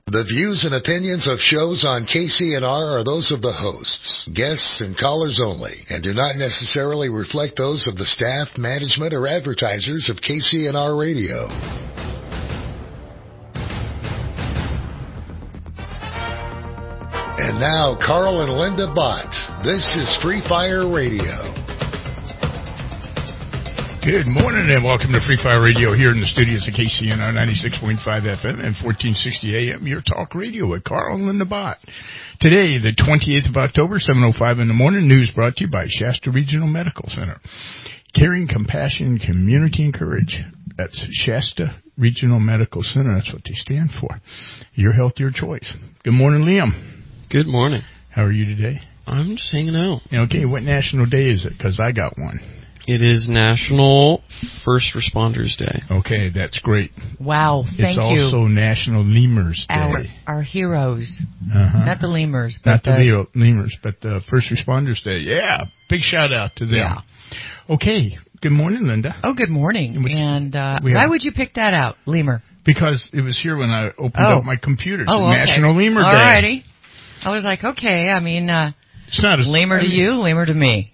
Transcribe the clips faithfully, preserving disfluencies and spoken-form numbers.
The views and opinions of shows on K C N R are those of the hosts, guests, and callers only, and do not necessarily reflect those of the staff, management, or advertisers of K C N R Radio. And now, Carl and Linda Bott. This is Free Fire Radio. Good morning and welcome to Free Fire Radio here in the studios of K C N R ninety-six point five F M and fourteen sixty A M, your talk radio with Carl and Linda Bott. Today, the twenty-eighth of October, seven oh five in the morning, news brought to you by Shasta Regional Medical Center. Caring, compassion, community, and courage. That's Shasta Regional Medical Center. That's what they stand for. Your health, your choice. Good morning, Liam. Good morning. How are you today? I'm just hanging out. Okay, what national day is it? Because I got one. It is National First Responders Day. Okay, that's great. Wow, thank it's you. It's also National Lemurs Day. Our, our heroes. Uh-huh. Not the lemurs. Not but the, the lemurs, but the First Responders Day. Yeah, big shout out to them. Yeah. Okay, good morning, Linda. Oh, good morning. Which, and uh, why have, would you pick that out, lemur? Because it was here when I opened oh. up my computer. Oh, okay. National Lemur Day. All righty. I was like, okay, I mean, uh, it's not a, lemur I mean, to you, lemur to me.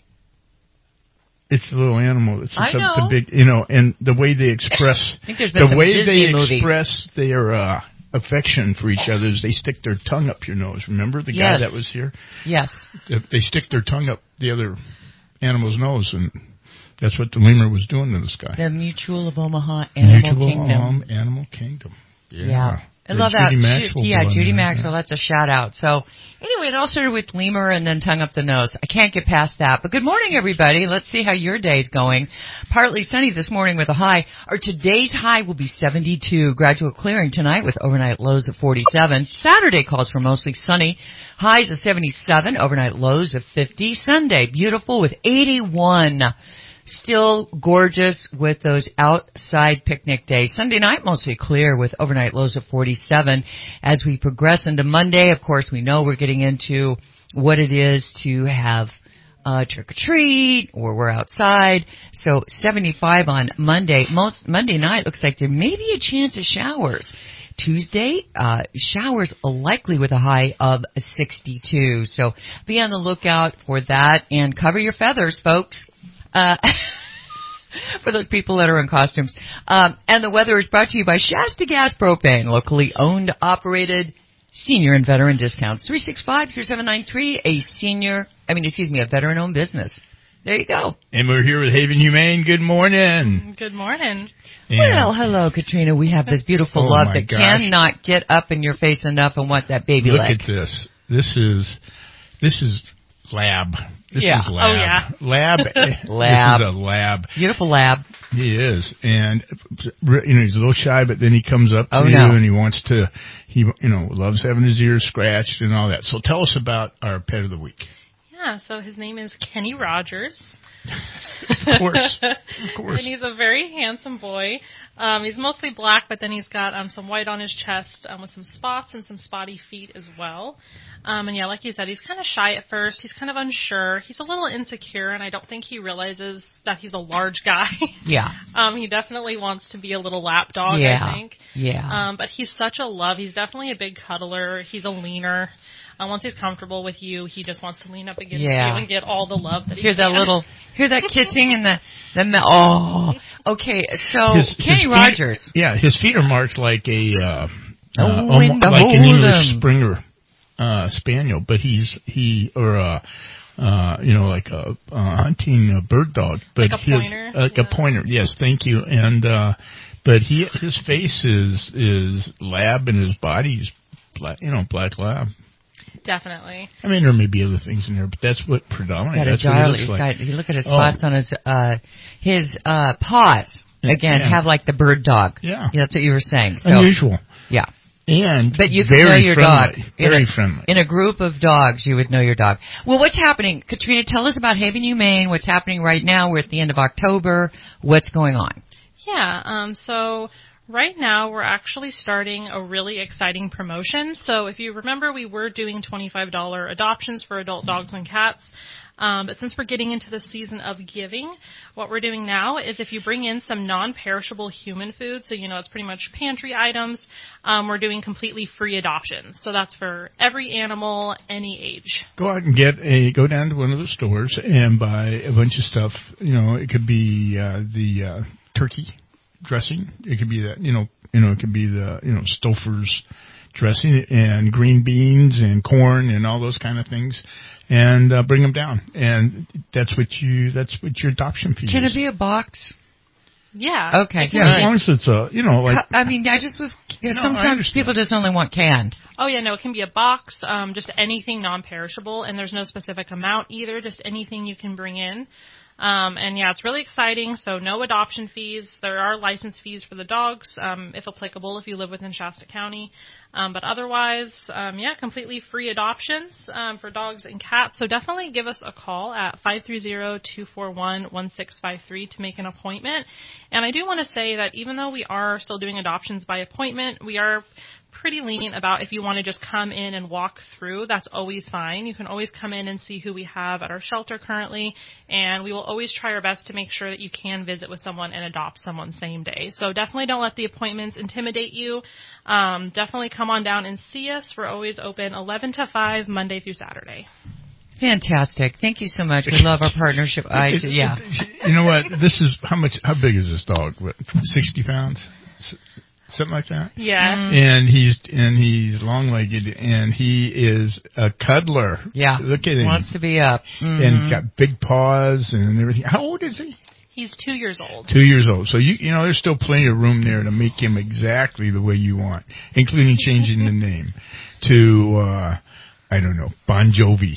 It's a little animal. It's I a, know. The big, you know, and the way they express, I think there's been the way Disney they movie. express their uh, affection for each other is they stick their tongue up your nose. Remember the yes. guy that was here? Yes. They stick their tongue up the other animal's nose, and that's what the lemur was doing to this guy. The Mutual of Omaha Animal Mutual Kingdom. Um, Animal Kingdom. Yeah. yeah. I love Judy that. Maxwell yeah, Judy there. Maxwell. That's a shout out. So, anyway, it all started with lemur and then tongue up the nose. I can't get past that. But good morning, everybody. Let's see how your day's going. Partly sunny this morning with a high. Or today's high will be seventy-two. Gradual clearing tonight with overnight lows of forty-seven. Saturday calls for mostly sunny. Highs of seventy-seven. Overnight lows of fifty. Sunday, beautiful with eighty-one. Still gorgeous with those outside picnic days. Sunday night, mostly clear with overnight lows of forty-seven. As we progress into Monday, of course, we know we're getting into what it is to have uh, trick-or-treat or we're outside. So seventy-five on Monday. Most Monday night looks like there may be a chance of showers. Tuesday, uh, showers likely with a high of sixty-two. So be on the lookout for that and cover your feathers, folks. Uh, for those people that are in costumes. Um, and the weather is brought to you by Shasta Gas Propane, locally owned, operated, senior and veteran discounts. three six five, three seven nine three, a senior, I mean, excuse me, a veteran-owned business. There you go. And we're here with Haven Humane. Good morning. Good morning. And well, hello, Katrina. We have this beautiful oh love my that gosh. cannot get up in your face enough and want that baby Look leg. at this. This is, this is lab. This yeah. is lab. Oh, yeah. Lab. Lab. This is a lab. Beautiful lab. He is. And, you know, he's a little shy, but then he comes up to oh, you no. and he wants to, he, you know, loves having his ears scratched and all that. So tell us about our pet of the week. Yeah, so his name is Kenny Rogers. Of course. Of course. And he's a very handsome boy. Um, he's mostly black, but then he's got um, some white on his chest um, with some spots and some spotty feet as well. Um, and yeah, like you said, he's kind of shy at first. He's kind of unsure. He's a little insecure, and I don't think he realizes that he's a large guy. Yeah. um, he definitely wants to be a little lap dog, yeah. I think. Yeah. Um, but he's such a love. He's definitely a big cuddler. He's a leaner. Uh, once he's comfortable with you, he just wants to lean up against yeah. you and get all the love that he hear can. Hear that little, hear that kissing and the, the, me- oh. Okay, so his, Kenny his Rogers. Feet, yeah, his feet are marked like a, uh, oh, uh, almost like an them. English Springer, uh, Spaniel, but he's, he, or, uh, uh, you know, like a, uh, hunting a bird dog, but like a his, pointer. like yeah. a pointer, yes, thank you, and, uh, but he, his face is, is lab and his body's black, you know, black lab. Definitely. I mean, there may be other things in there, but that's what predominantly. Got a that's jar. what he looks like. Got, you look at his Oh. spots on his uh, his uh, paws. Again, Yeah. have like the bird dog. Yeah. yeah, that's what you were saying. So, Unusual. Yeah, and but you can very know your friendly. dog. Very in a, friendly. In a group of dogs, you would know your dog. Well, what's happening, Katrina? Tell us about Haven Humane. What's happening right now? We're at the end of October. What's going on? Yeah. Um. So. Right now, we're actually starting a really exciting promotion. So if you remember, we were doing twenty-five dollars adoptions for adult dogs and cats. Um, but since we're getting into the season of giving, what we're doing now is if you bring in some non-perishable human food, so you know it's pretty much pantry items, um, we're doing completely free adoptions. So that's for every animal, any age. Go out and get a, go down to one of the stores and buy a bunch of stuff. You know, it could be uh, the uh, turkey dressing. It could be that, you know, you know, it could be the, you know, Stouffer's dressing and green beans and corn and all those kind of things, and uh, bring them down. And that's what you, that's what your adoption fee Can is. it be a box? Yeah. Okay. Yeah, Right. as long as it's a, you know, like. I mean, I just was, No, I sometimes understand. people just only want canned. Oh, yeah, no, it can be a box, um, just anything non-perishable, and there's no specific amount either, just anything you can bring in. Um, and, yeah, it's really exciting, so no adoption fees. There are license fees for the dogs, um, if applicable, if you live within Shasta County. Um, but otherwise, um, yeah, completely free adoptions um, for dogs and cats. So definitely give us a call at five three zero, two four one, one six five three to make an appointment. And I do want to say that even though we are still doing adoptions by appointment, we are pretty lenient about if you want to just come in and walk through, that's always fine. You can always come in and see who we have at our shelter currently, and we will always try our best to make sure that you can visit with someone and adopt someone same day. So definitely don't let the appointments intimidate you. Um, definitely come on down and see us. We're always open eleven to five, Monday through Saturday. Fantastic. Thank you so much. We love our partnership. I, It- it- yeah. You know what? This is, how much, how big is this dog? What, sixty pounds? S- Something like that? Yeah. Mm. And he's, and he's long-legged, and he is a cuddler. Yeah. Look at him. Wants to be up. Mhm. And got big paws and everything. How old is he? He's two years old. Two years old. So, you you know, there's still plenty of room there to make him exactly the way you want, including changing the name to, uh, I don't know, Bon Jovi.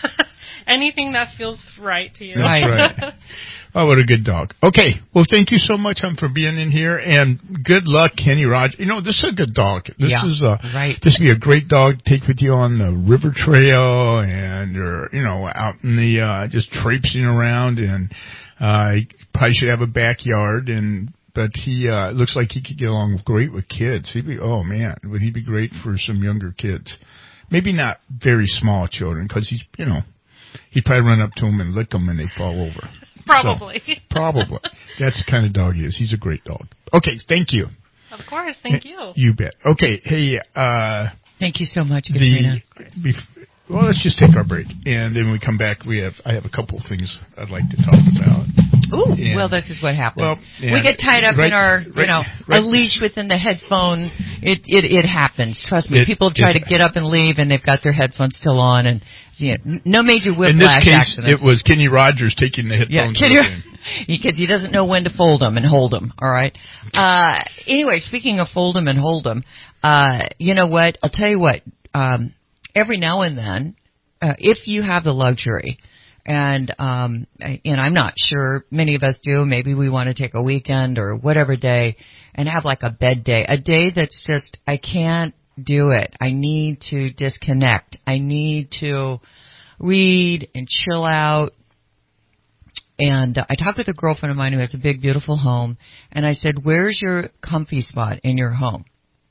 Anything that feels right to you. That's Right. right. Oh, what a good dog. Okay. Well, thank you so much, um, for being in here, and good luck, Kenny Rogers. You know, this is a good dog. This Yeah, is a, right. this would be a great dog to take with you on the river trail and, or, you know, out in the, uh, just traipsing around, and, uh, he probably should have a backyard, and, but he, uh, looks like he could get along great with kids. He'd be, oh man, would he be great for some younger kids? Maybe not very small children, because he's, you know, he'd probably run up to them and lick them and they'd fall over. Probably. So, probably. That's the kind of dog he is. He's a great dog. Okay, thank you. Of course, thank you. You bet. Okay, hey, uh, Thank you so much, the, Katrina. bef- well, let's just take our break, and then when we come back, we have, I have a couple of things I'd like to talk about. Ooh, And- well, this is what happens. Well, we and- get tied up right- in our, you right- know, right- a leash within the headphone. It it it happens. Trust me. It- People try it- to get up and leave, and they've got their headphones still on, and you know, n- no major In whiplash this case, accidents. it was Kenny Rogers taking the Yeah, headphones can you, with him. because he doesn't know when to fold them and hold them. All right. Uh, anyway, speaking of fold them and hold them, uh, you know what? I'll tell you what. Um, every now and then, uh, if you have the luxury, and um, and I'm not sure many of us do. Maybe we want to take a weekend or whatever day and have like a bed day, a day that's just I can't do it. I need to disconnect. I need to read and chill out. And uh, I talked with a girlfriend of mine who has a big, beautiful home, and I said, "Where's your comfy spot in your home?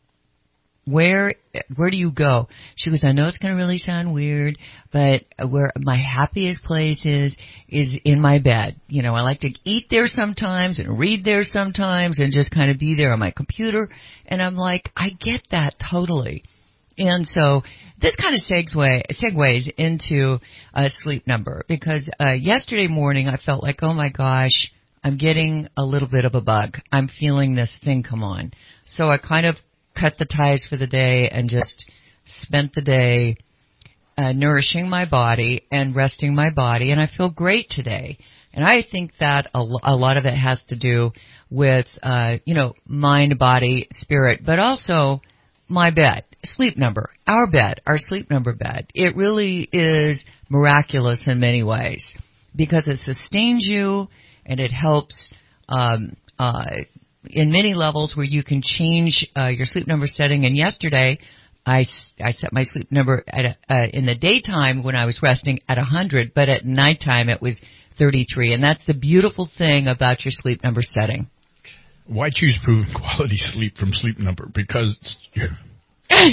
Where where do you go?" She goes, "I know it's going to really sound weird, but where my happiest place is is in my bed. You know, I like to eat there sometimes and read there sometimes and just kind of be there on my computer." And I'm like, I get that totally. And so this kind of segue, segues into a sleep number, because uh, yesterday morning I felt like, oh my gosh, I'm getting a little bit of a bug. I'm feeling this thing come on. So I kind of cut the ties for the day and just spent the day uh, nourishing my body and resting my body, and I feel great today. And I think that a, lo- a lot of it has to do with, uh, you know, mind, body, spirit, but also my bed, sleep number, our bed, our sleep number bed. It really is miraculous in many ways because it sustains you and it helps um, uh, in many levels where you can change uh, your sleep number setting. And yesterday, I, I set my sleep number at a, uh, in the daytime when I was resting at one hundred, but at nighttime it was thirty-three. And that's the beautiful thing about your sleep number setting. Why choose proven quality sleep from Sleep Number? Because you're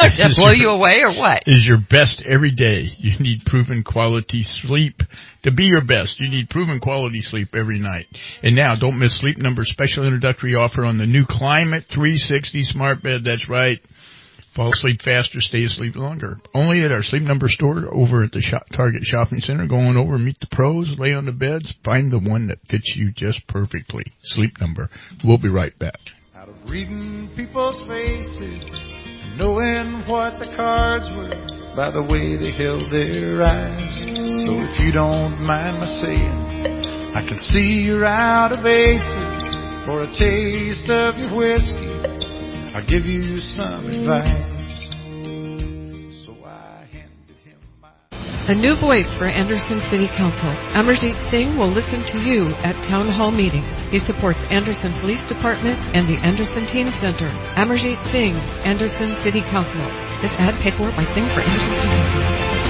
Did that blow you away or what? Is your best every day. You need proven quality sleep. To be your best, you need proven quality sleep every night. And now, don't miss Sleep Number's special introductory offer on the new Climate three sixty smart bed. That's right. Fall asleep faster, stay asleep longer. Only at our Sleep Number store over at the shop, Target Shopping Center. Go on over, meet the pros, lay on the beds, find the one that fits you just perfectly. Sleep Number. We'll be right back. Out of reading people's faces, knowing what the cards were by the way they held their eyes. So if you don't mind my saying, I can see you're out of aces. For a taste of your whiskey, I'll give you some advice. So I handed him my... A new voice for Anderson City Council. Amarjeet Singh will listen to you at town hall meetings. He supports Anderson Police Department and the Anderson Teen Center. Amarjeet Singh, Anderson City Council. This ad paid for by Singh for Anderson City Council.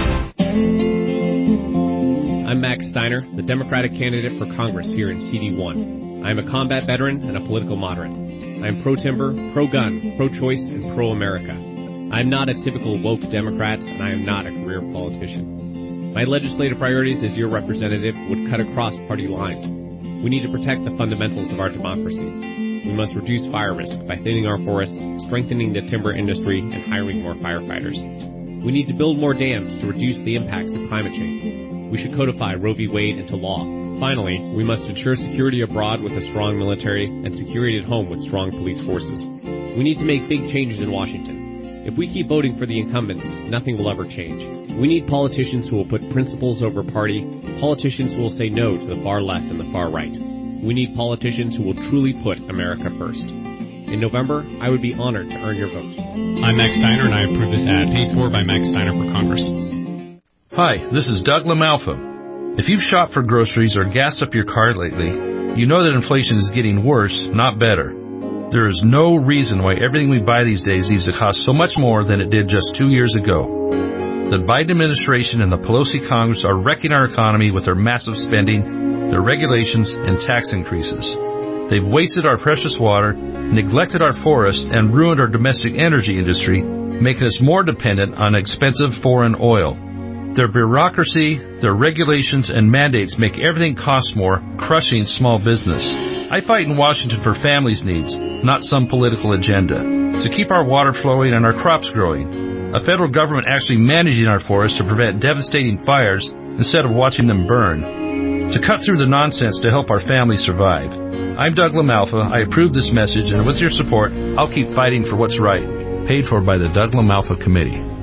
I'm Max Steiner, the Democratic candidate for Congress here in C D one. I am a combat veteran and a political moderate. I am pro-timber, pro-gun, pro-choice, and pro-America. I am not a typical woke Democrat, and I am not a career politician. My legislative priorities as your representative would cut across party lines. We need to protect the fundamentals of our democracy. We must reduce fire risk by thinning our forests, strengthening the timber industry, and hiring more firefighters. We need to build more dams to reduce the impacts of climate change. We should codify Roe v. Wade into law. Finally, we must ensure security abroad with a strong military and security at home with strong police forces. We need to make big changes in Washington. If we keep voting for the incumbents, nothing will ever change. We need politicians who will put principles over party, politicians who will say no to the far left and the far right. We need politicians who will truly put America first. In November, I would be honored to earn your vote. I'm Max Steiner, and I approve this ad paid for by Max Steiner for Congress. Hi, this is Doug LaMalfa. If you've shopped for groceries or gassed up your car lately, you know that inflation is getting worse, not better. There is no reason why everything we buy these days needs to cost so much more than it did just two years ago. The Biden administration and the Pelosi Congress are wrecking our economy with their massive spending, their regulations, and tax increases. They've wasted our precious water, neglected our forests, and ruined our domestic energy industry, making us more dependent on expensive foreign oil. Their bureaucracy, their regulations, and mandates make everything cost more, crushing small business. I fight in Washington for families' needs, not some political agenda. To keep our water flowing and our crops growing. A federal government actually managing our forests to prevent devastating fires instead of watching them burn. To cut through the nonsense to help our families survive. I'm Doug LaMalfa. I approve this message, and with your support, I'll keep fighting for what's right. Paid for by the Doug LaMalfa Committee.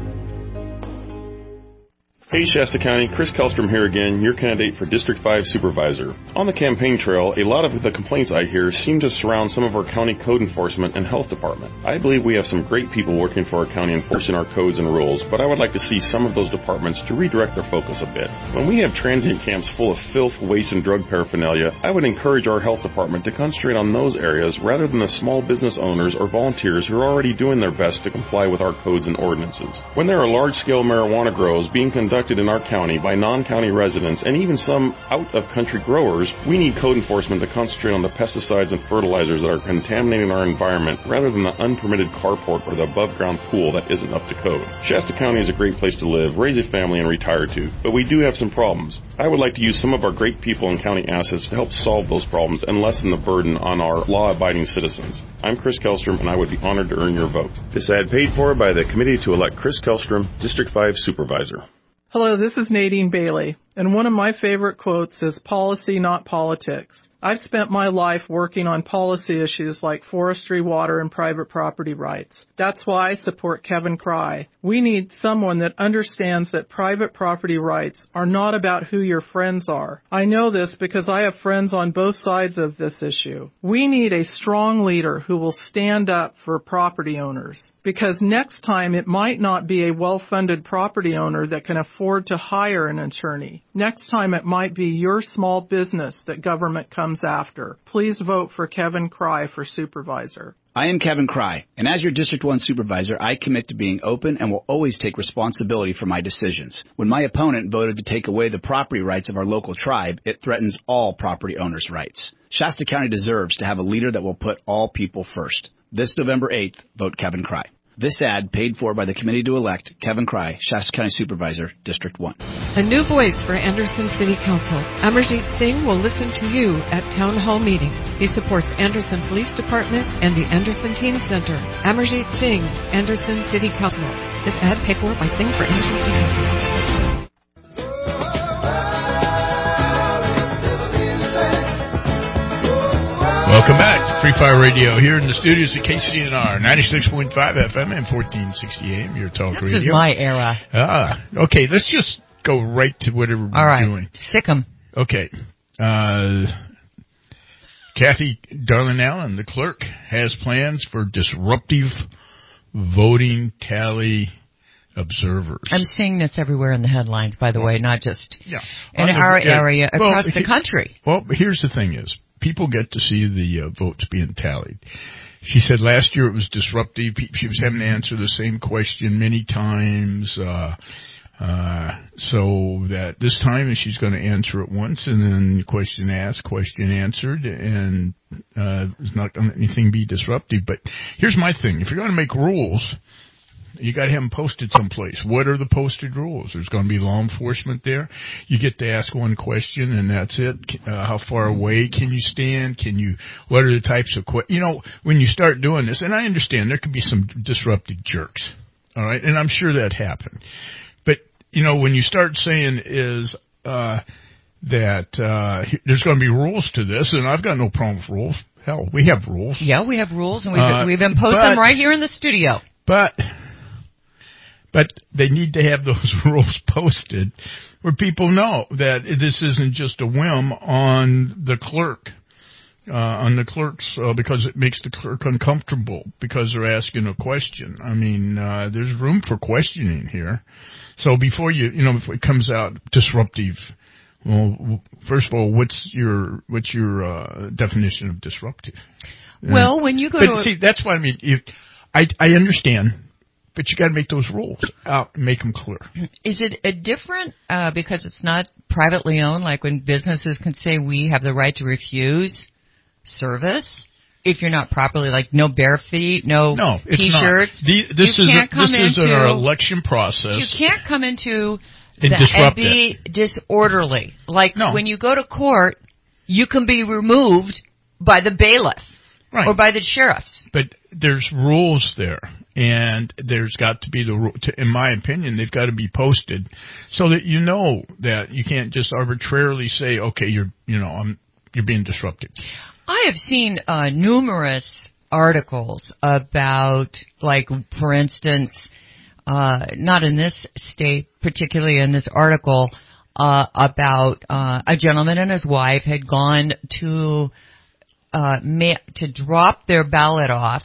Hey Shasta County, Chris Kellstrom here again, your candidate for District five Supervisor. On the campaign trail, a lot of the complaints I hear seem to surround some of our county code enforcement and health department. I believe we have some great people working for our county enforcing our codes and rules, but I would like to see some of those departments to redirect their focus a bit. When we have transient camps full of filth, waste, and drug paraphernalia, I would encourage our health department to concentrate on those areas rather than the small business owners or volunteers who are already doing their best to comply with our codes and ordinances. When there are large-scale marijuana grows being conducted in our county by non-county residents and even some out-of-country growers, we need code enforcement to concentrate on the pesticides and fertilizers that are contaminating our environment rather than the unpermitted carport or the above-ground pool that isn't up to code. Shasta County is a great place to live, raise a family, and retire to, but we do have some problems. I would like to use some of our great people and county assets to help solve those problems and lessen the burden on our law-abiding citizens. I'm Chris Kellstrom, and I would be honored to earn your vote. This ad paid for by the committee to elect Chris Kellstrom, District five Supervisor. Hello, this is Nadine Bailey, and one of my favorite quotes is policy, not politics. I've spent my life working on policy issues like forestry, water, and private property rights. That's why I support Kevin Cry. We need someone that understands that private property rights are not about who your friends are. I know this because I have friends on both sides of this issue. We need a strong leader who will stand up for property owners. Because next time it might not be a well-funded property owner that can afford to hire an attorney. Next time it might be your small business that government comes after. Please vote for Kevin Cry for Supervisor. I am Kevin Cry, and as your District one Supervisor, I commit to being open and will always take responsibility for my decisions. When my opponent voted to take away the property rights of our local tribe, it threatens all property owners' rights. Shasta County deserves to have a leader that will put all people first. This November eighth, vote Kevin Cry. This ad paid for by the committee to elect Kevin Cry, Shasta County Supervisor, District one. A new voice for Anderson City Council. Amarjeet Singh will listen to you at town hall meetings. He supports Anderson Police Department and the Anderson Teen Center. Amarjeet Singh, Anderson City Council. This ad paid for by Singh for Anderson City Council. Welcome back to Free Fire Radio here in the studios at K C N R, ninety-six point five F M and fourteen sixty A M, your talk this radio. This is my era. Ah, okay, let's just go right to whatever All we're right. doing. Sick 'em. Okay. Uh, Kathy Darlin Allen, the clerk, has plans for disruptive voting tally observers. I'm seeing this everywhere in the headlines, by the way, not just yeah. in the, our yeah, area, well, across the country. Well, here's the thing is, people get to see the uh, votes being tallied. She said last year it was disruptive. She was having to answer the same question many times, uh, uh, so that this time she's going to answer it once and then question asked, question answered, and uh, it's not going to anything be disruptive. But here's my thing. If you're going to make rules, you got to have them posted someplace. What are the posted rules? There's going to be law enforcement there. You get to ask one question, and that's it. Uh, how far away can you stand? Can you? What are the types of questions? You know, when you start doing this, and I understand there could be some disruptive jerks, all right, and I'm sure that happened. But you know, when you start saying is uh, that uh, there's going to be rules to this, and I've got no problem with rules. Hell, we have rules. Yeah, we have rules, and we've uh, we've imposed but, them right here in the studio. But. But they need to have those rules posted where people know that this isn't just a whim on the clerk, uh, on the clerks, uh, because it makes the clerk uncomfortable because they're asking a question. I mean, uh, there's room for questioning here. So before you, you know, if it comes out disruptive, well, first of all, what's your, what's your, uh, definition of disruptive? Well, uh, when you go but to, see, that's what I mean. If, I, I understand. But you got to make those rules out and make them clear. Is it a different, uh, because it's not privately owned, like when businesses can say we have the right to refuse service if you're not properly, like no bare feet, no, no T-shirts? The, this you is can't a, come this into, is our election process. You can't come into and, the, and be it. disorderly. Like no. when you go to court, you can be removed by the bailiff. Right. Or by the sheriffs. But there's rules there, and there's got to be the, in my opinion, they've got to be posted so that you know that you can't just arbitrarily say, okay, you're, you know, I'm, you're being disruptive. I have seen uh, numerous articles about, like, for instance, uh, not in this state, particularly in this article, uh, about uh, a gentleman and his wife had gone to Uh, ma- to drop their ballot off,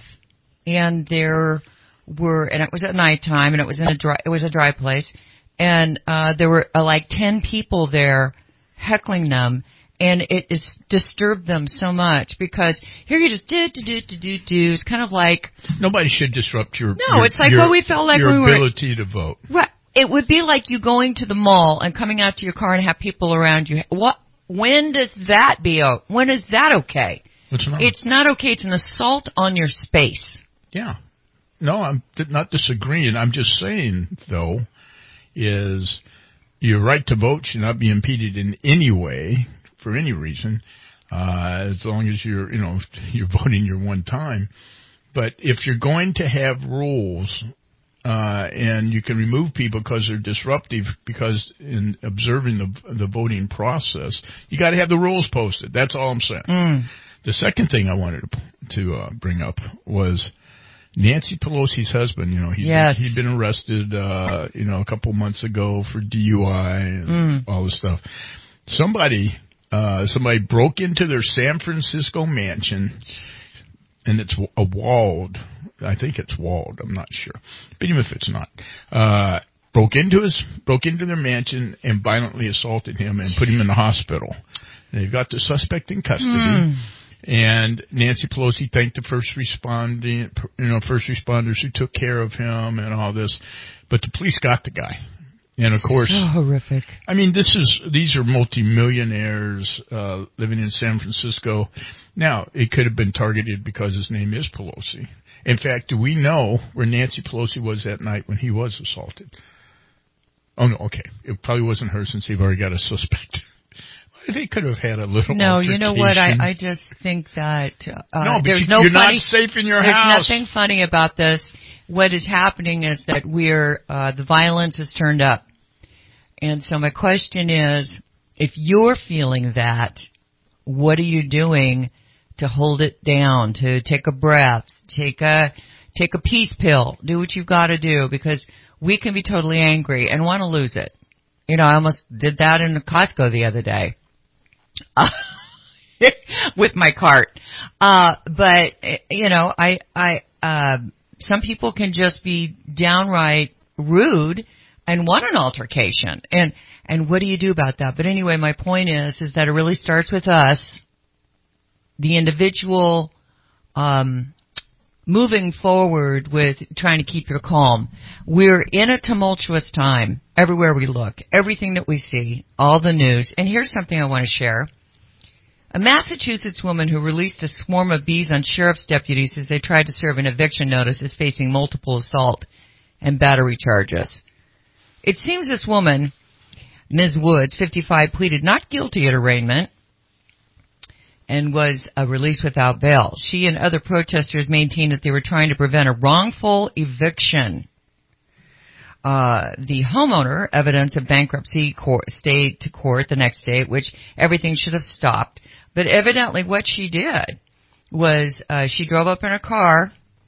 and there were, and it was at nighttime, and it was in a dry, it was a dry place, and uh, there were uh, like ten people there heckling them, and it is disturbed them so much because here you just do do do do do do. It's kind of like nobody should disrupt your no. Your, it's like your, what we felt like your when we were ability to vote. Right. It would be like you going to the mall and coming out to your car and have people around you. What? When does that be? When is that okay? What's wrong? It's not okay. It's an assault on your space. Yeah. No, I'm not disagreeing. I'm just saying, though, is your right to vote should not be impeded in any way for any reason, uh, as long as you're, you know, you're voting your one time. But if you're going to have rules, uh, and you can remove people because they're disruptive, because in observing the the voting process, you got to have the rules posted. That's all I'm saying. Mm. The second thing I wanted to, to uh, bring up was Nancy Pelosi's husband. You know, he'd, yes. been, he'd been arrested, uh, you know, a couple months ago for D U I and mm. all this stuff. Somebody, uh, somebody broke into their San Francisco mansion, and it's a walled. I think it's walled. I'm not sure, but even if it's not, uh, broke into his broke into their mansion and violently assaulted him and put him in the hospital. And they've got the suspect in custody. Mm. And Nancy Pelosi thanked the first responding, you know, first responders who took care of him and all this. But the police got the guy. And of course, so horrific. I mean, this is, these are multimillionaires, uh, living in San Francisco. Now, it could have been targeted because his name is Pelosi. In fact, do we know where Nancy Pelosi was that night when he was assaulted? Oh, no, okay. It probably wasn't her since they've already got a suspect. They could have had a little No, you know what? I, altercation. I just think that uh, no, but there's you, no you're funny, not safe in your there's house. There's nothing funny about this. What is happening is that we're uh, the violence is turned up. And so my question is, if you're feeling that, what are you doing to hold it down, to take a breath, take a take a peace pill, do what you've got to do, because we can be totally angry and want to lose it. You know, I almost did that in Costco the other day. Uh, with my cart. Uh, but, you know, I, I, uh, some people can just be downright rude and want an altercation. And, and what do you do about that? But anyway, my point is, is that it really starts with us, the individual, um, moving forward with trying to keep your calm. We're in a tumultuous time everywhere we look, everything that we see, all the news. And here's something I want to share. A Massachusetts woman who released a swarm of bees on sheriff's deputies as they tried to serve an eviction notice is facing multiple assault and battery charges. It seems this woman, Miz Woods, fifty-five, pleaded not guilty at arraignment and was uh, released without bail. She and other protesters maintained that they were trying to prevent a wrongful eviction. Uh, the homeowner, evidence of bankruptcy, court, stayed to court the next day, at which everything should have stopped. But evidently what she did was uh, she drove up in a car,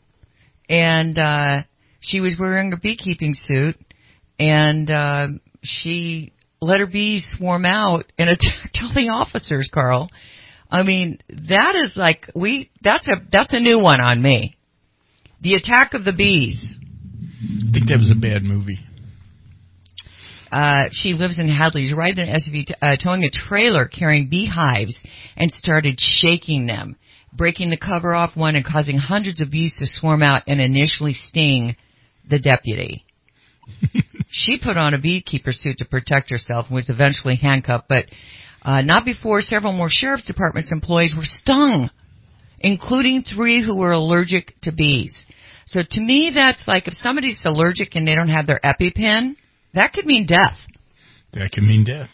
and uh, she was wearing a beekeeping suit, and uh, she let her bees swarm out and attacked all the officers, Carl. I mean, that is like, we, that's a, that's a new one on me. The Attack of the Bees. I think that was a bad movie. Uh, she lives in Hadley. She arrived in an S U V t- uh, towing a trailer carrying beehives and started shaking them, breaking the cover off one and causing hundreds of bees to swarm out and initially sting the deputy. She put on a beekeeper suit to protect herself and was eventually handcuffed, but uh, not before several more sheriff's department's employees were stung, including three who were allergic to bees. So to me, that's like if somebody's allergic and they don't have their EpiPen, that could mean death. That could mean death.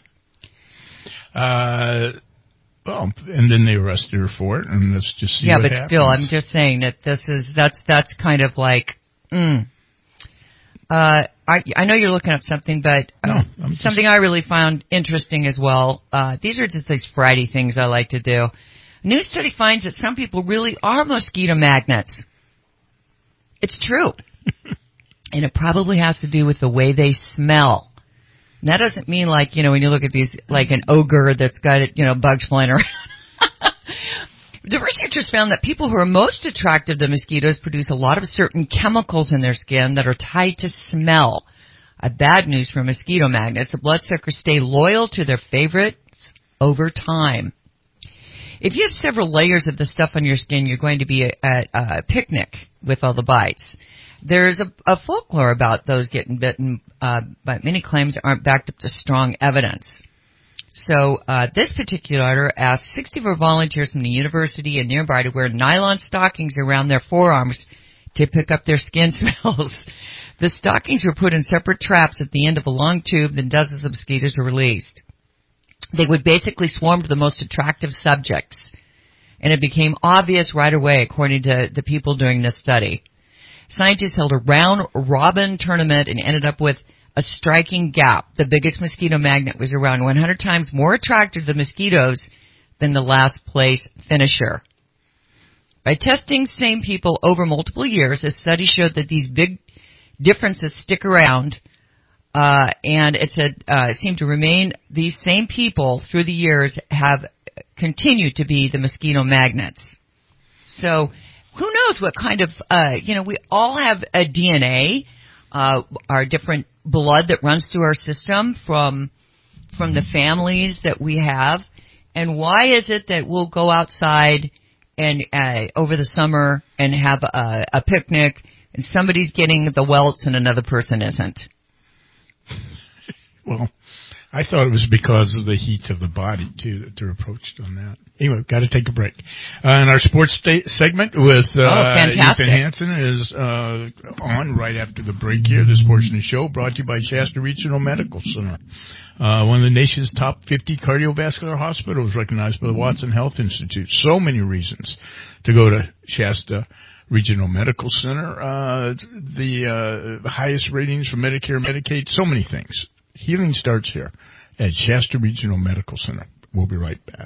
Uh, well, and then they arrested her for it, and let's just see yeah, what but happens. still, I'm just saying that this is that's that's kind of like, mm. Uh, I I know you're looking up something, but uh, no, something I really found interesting as well. Uh, these are just these Friday things I like to do. A new study finds that some people really are mosquito magnets. It's true. And it probably has to do with the way they smell. And that doesn't mean like, you know, when you look at these, like an ogre that's got, you know, bugs flying around. The researchers found that people who are most attracted to mosquitoes produce a lot of certain chemicals in their skin that are tied to smell. A bad news for mosquito magnets, the bloodsuckers stay loyal to their favorites over time. If you have several layers of the stuff on your skin, you're going to be at a picnic with all the bites. There's a, a folklore about those getting bitten, uh, but many claims aren't backed up to strong evidence. So uh, this particular order asked sixty-four volunteers from the university and nearby to wear nylon stockings around their forearms to pick up their skin smells. The stockings were put in separate traps at the end of a long tube, then dozens of mosquitoes were released. They would basically swarm to the most attractive subjects, and it became obvious right away, according to the people doing this study. Scientists held a round-robin tournament and ended up with a striking gap. The biggest mosquito magnet was around one hundred times more attractive to mosquitoes than the last place finisher. By testing same people over multiple years, a study showed that these big differences stick around, uh, and it said uh, seemed to remain. These same people through the years have continued to be the mosquito magnets. So who knows what kind of, uh, you know, we all have a D N A, uh, our different blood that runs through our system from from the families that we have. And why is it that we'll go outside and uh, over the summer and have a, a picnic and somebody's getting the welts and another person isn't? Well, I thought it was because of the heat of the body, too, that they're approached on that. Anyway, got to take a break. Uh, and our sports sta- segment with uh, oh, Ethan Hansen is uh, on right after the break here. This portion of the show brought to you by Shasta Regional Medical Center, uh, one of the nation's top fifty cardiovascular hospitals recognized by the Watson Health Institute. So many reasons to go to Shasta Regional Medical Center, uh, the, uh, the highest ratings for Medicare and Medicaid, so many things. Healing starts here at Shasta Regional Medical Center. We'll be right back.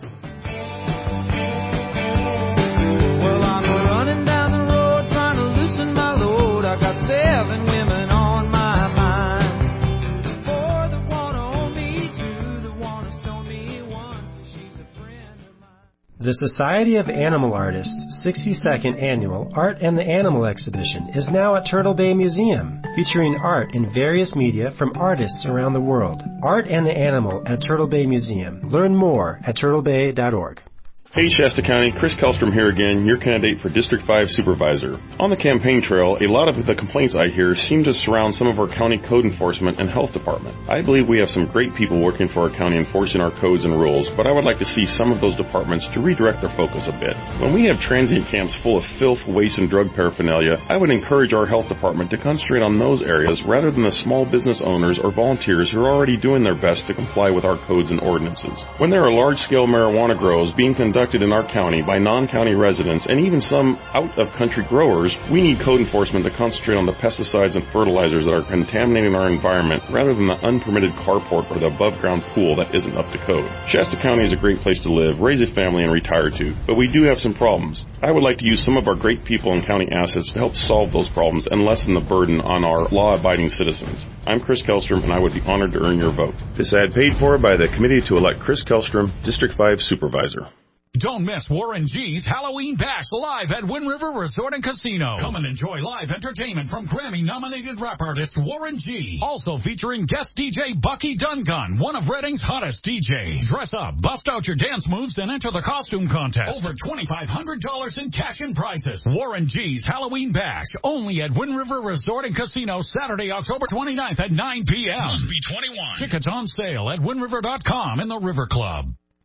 Well, I'm running down the road trying to loosen my load. I got seven women on my mind. Four that want to own me, two that want to stone me, one says she's a friend of mine. The Society of Animal Artists' sixty-second annual Art and the Animal exhibition is now at Turtle Bay Museum, featuring art in various media from artists around the world. Art and the Animal at Turtle Bay Museum. Learn more at turtle bay dot org. Hey Shasta County, Chris Kellstrom here again, your candidate for District five Supervisor. On the campaign trail, a lot of the complaints I hear seem to surround some of our county code enforcement and health department. I believe we have some great people working for our county enforcing our codes and rules, but I would like to see some of those departments to redirect their focus a bit. When we have transient camps full of filth, waste, and drug paraphernalia, I would encourage our health department to concentrate on those areas rather than the small business owners or volunteers who are already doing their best to comply with our codes and ordinances. When there are large-scale marijuana grows being conducted in our county by non-county residents and even some out-of-country growers, we need code enforcement to concentrate on the pesticides and fertilizers that are contaminating our environment rather than the unpermitted carport or the above-ground pool that isn't up to code. Shasta County is a great place to live, raise a family, and retire to, but we do have some problems. I would like to use some of our great people and county assets to help solve those problems and lessen the burden on our law-abiding citizens. I'm Chris Kellstrom, and I would be honored to earn your vote. This ad paid for by the Committee to elect Chris Kellstrom, District five Supervisor. Don't miss Warren G's Halloween Bash live at Wind River Resort and Casino. Come and enjoy live entertainment from Grammy-nominated rap artist Warren G. Also featuring guest D J Bucky Dungun, one of Redding's hottest D Js. Dress up, bust out your dance moves, and enter the costume contest. Over twenty-five hundred dollars in cash and prizes. Warren G's Halloween Bash, only at Wind River Resort and Casino, Saturday, October twenty-ninth at nine p.m. Must be twenty-one. Tickets on sale at wind river dot com and the River Club.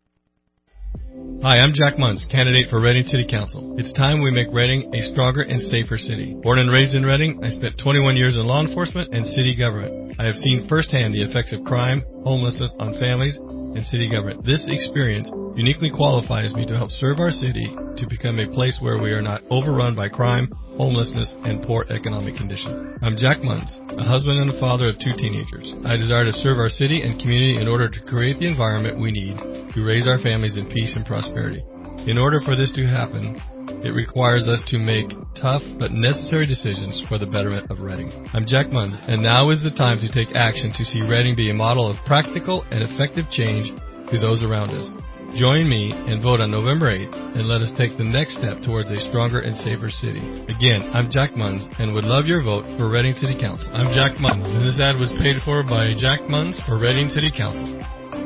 Hi, I'm Jack Munz, candidate for Redding City Council. It's time we make Redding a stronger and safer city. Born and raised in Redding, I spent twenty-one years in law enforcement and city government. I have seen firsthand the effects of crime, homelessness on families, and city government. This experience uniquely qualifies me to help serve our city to become a place where we are not overrun by crime, homelessness, and poor economic conditions. I'm Jack Munz, a husband and a father of two teenagers. I desire to serve our city and community in order to create the environment we need to raise our families in peace and prosperity. In order for this to happen, it requires us to make tough but necessary decisions for the betterment of Redding. I'm Jack Munz, and now is the time to take action to see Redding be a model of practical and effective change to those around us. Join me and vote on November eighth, and let us take the next step towards a stronger and safer city. Again, I'm Jack Munz, and would love your vote for Redding City Council. I'm Jack Munz, and this ad was paid for by Jack Munz for Redding City Council.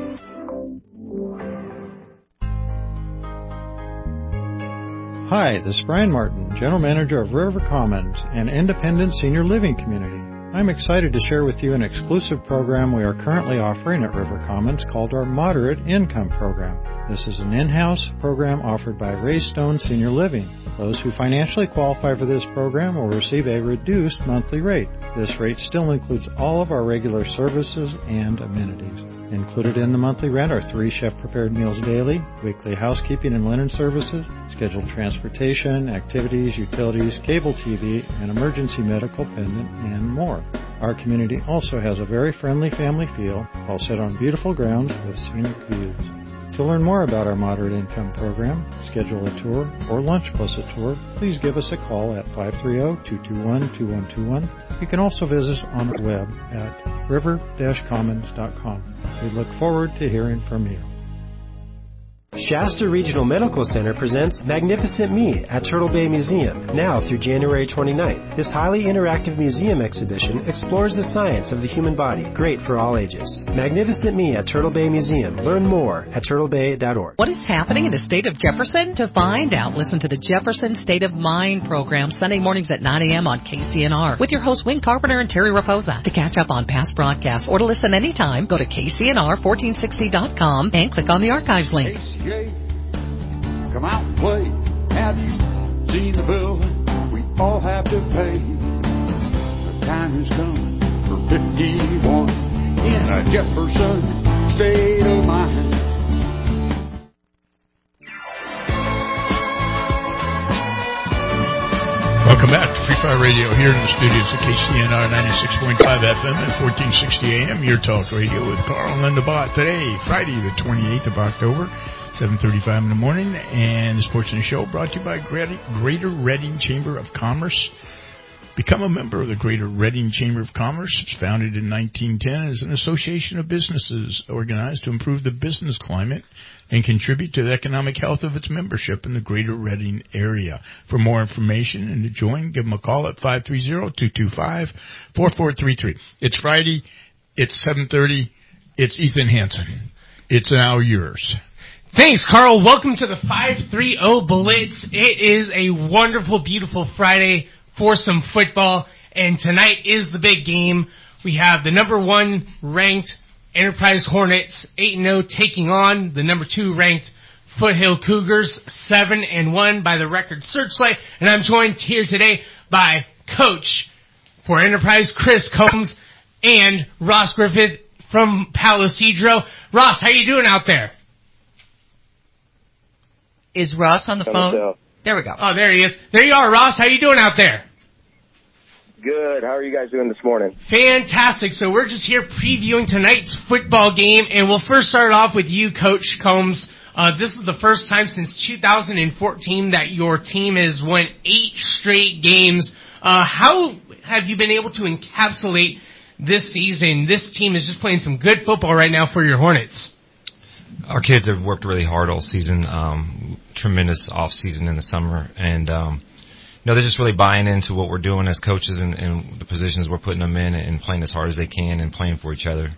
Hi, this is Brian Martin, General Manager of River Commons, an independent senior living community. I'm excited to share with you an exclusive program we are currently offering at River Commons called our Moderate Income Program. This is an in-house program offered by Raystone Senior Living. Those who financially qualify for this program will receive a reduced monthly rate. This rate still includes all of our regular services and amenities. Included in the monthly rent are three chef-prepared meals daily, weekly housekeeping and linen services, scheduled transportation, activities, utilities, cable T V, and emergency medical pendant, and more. Our community also has a very friendly family feel, all set on beautiful grounds with scenic views. To learn more about our Moderate Income Program, schedule a tour, or lunch plus a tour, please give us a call at five three zero, two two one, two one two one. You can also visit us on the web at river dash commons dot com. We look forward to hearing from you. Shasta Regional Medical Center presents Magnificent Me at Turtle Bay Museum, now through January twenty-ninth. This highly interactive museum exhibition explores the science of the human body, great for all ages. Magnificent Me at Turtle Bay Museum. Learn more at turtle bay dot org. What is happening in the state of Jefferson? To find out, listen to the Jefferson State of Mind program Sunday mornings at nine a.m. on K C N R with your hosts Wayne Carpenter and Terry Raposa. To catch up on past broadcasts or to listen anytime, go to K C N R fourteen sixty dot com and click on the archives link. Come out and play. Have you seen the bill we all have to pay? The time has come for fifty-one in a Jefferson state of mind. Welcome back to Free Fire Radio here in the studios of K C N R ninety-six point five F M and fourteen sixty A M, your talk radio with Carl and Linda Bott. Today, Friday the twenty-eighth of October, seven thirty-five in the morning, and this portion of the show brought to you by Greater Reading Chamber of Commerce. Become a member of the Greater Reading Chamber of Commerce. It's founded in nineteen ten as an association of businesses organized to improve the business climate and contribute to the economic health of its membership in the Greater Reading area. For more information and to join, give them a call at five three zero, two two five, four four three three. It's Friday. It's seven thirty. It's Ethan Hansen. It's now yours. Thanks, Carl. Welcome to the five three zero Blitz. It is a wonderful, beautiful Friday for some football, and tonight is the big game. We have the number one ranked Enterprise Hornets, eight and oh, taking on the number two ranked Foothill Cougars, seven and one by the record Searchlight, and I'm joined here today by Coach for Enterprise, Chris Combs, and Ross Griffith from Palo Cedro. Ross, how you doing out there? Is Ross on the phone? There we go. Oh, there he is. There you are, Ross. How you doing out there? Good. How are you guys doing this morning? Fantastic. So we're just here previewing tonight's football game, and we'll first start off with you, Coach Combs. Uh, this is the first time since two thousand fourteen that your team has won eight straight games. Uh, how have you been able to encapsulate this season? This team is just playing some good football right now for your Hornets. Our kids have worked really hard all season, um, tremendous off season in the summer, and um, you know, they're just really buying into what we're doing as coaches and, and the positions we're putting them in and playing as hard as they can and playing for each other.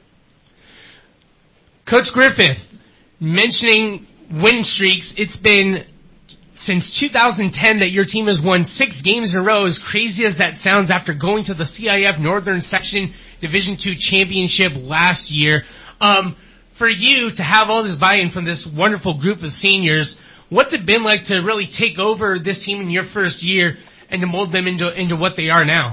Coach Griffith, mentioning win streaks, it's been since two thousand ten that your team has won six games in a row, as crazy as that sounds, after going to the C I F Northern Section Division two Championship last year. Um, For you to have all this buy-in from this wonderful group of seniors, what's it been like to really take over this team in your first year and to mold them into into what they are now?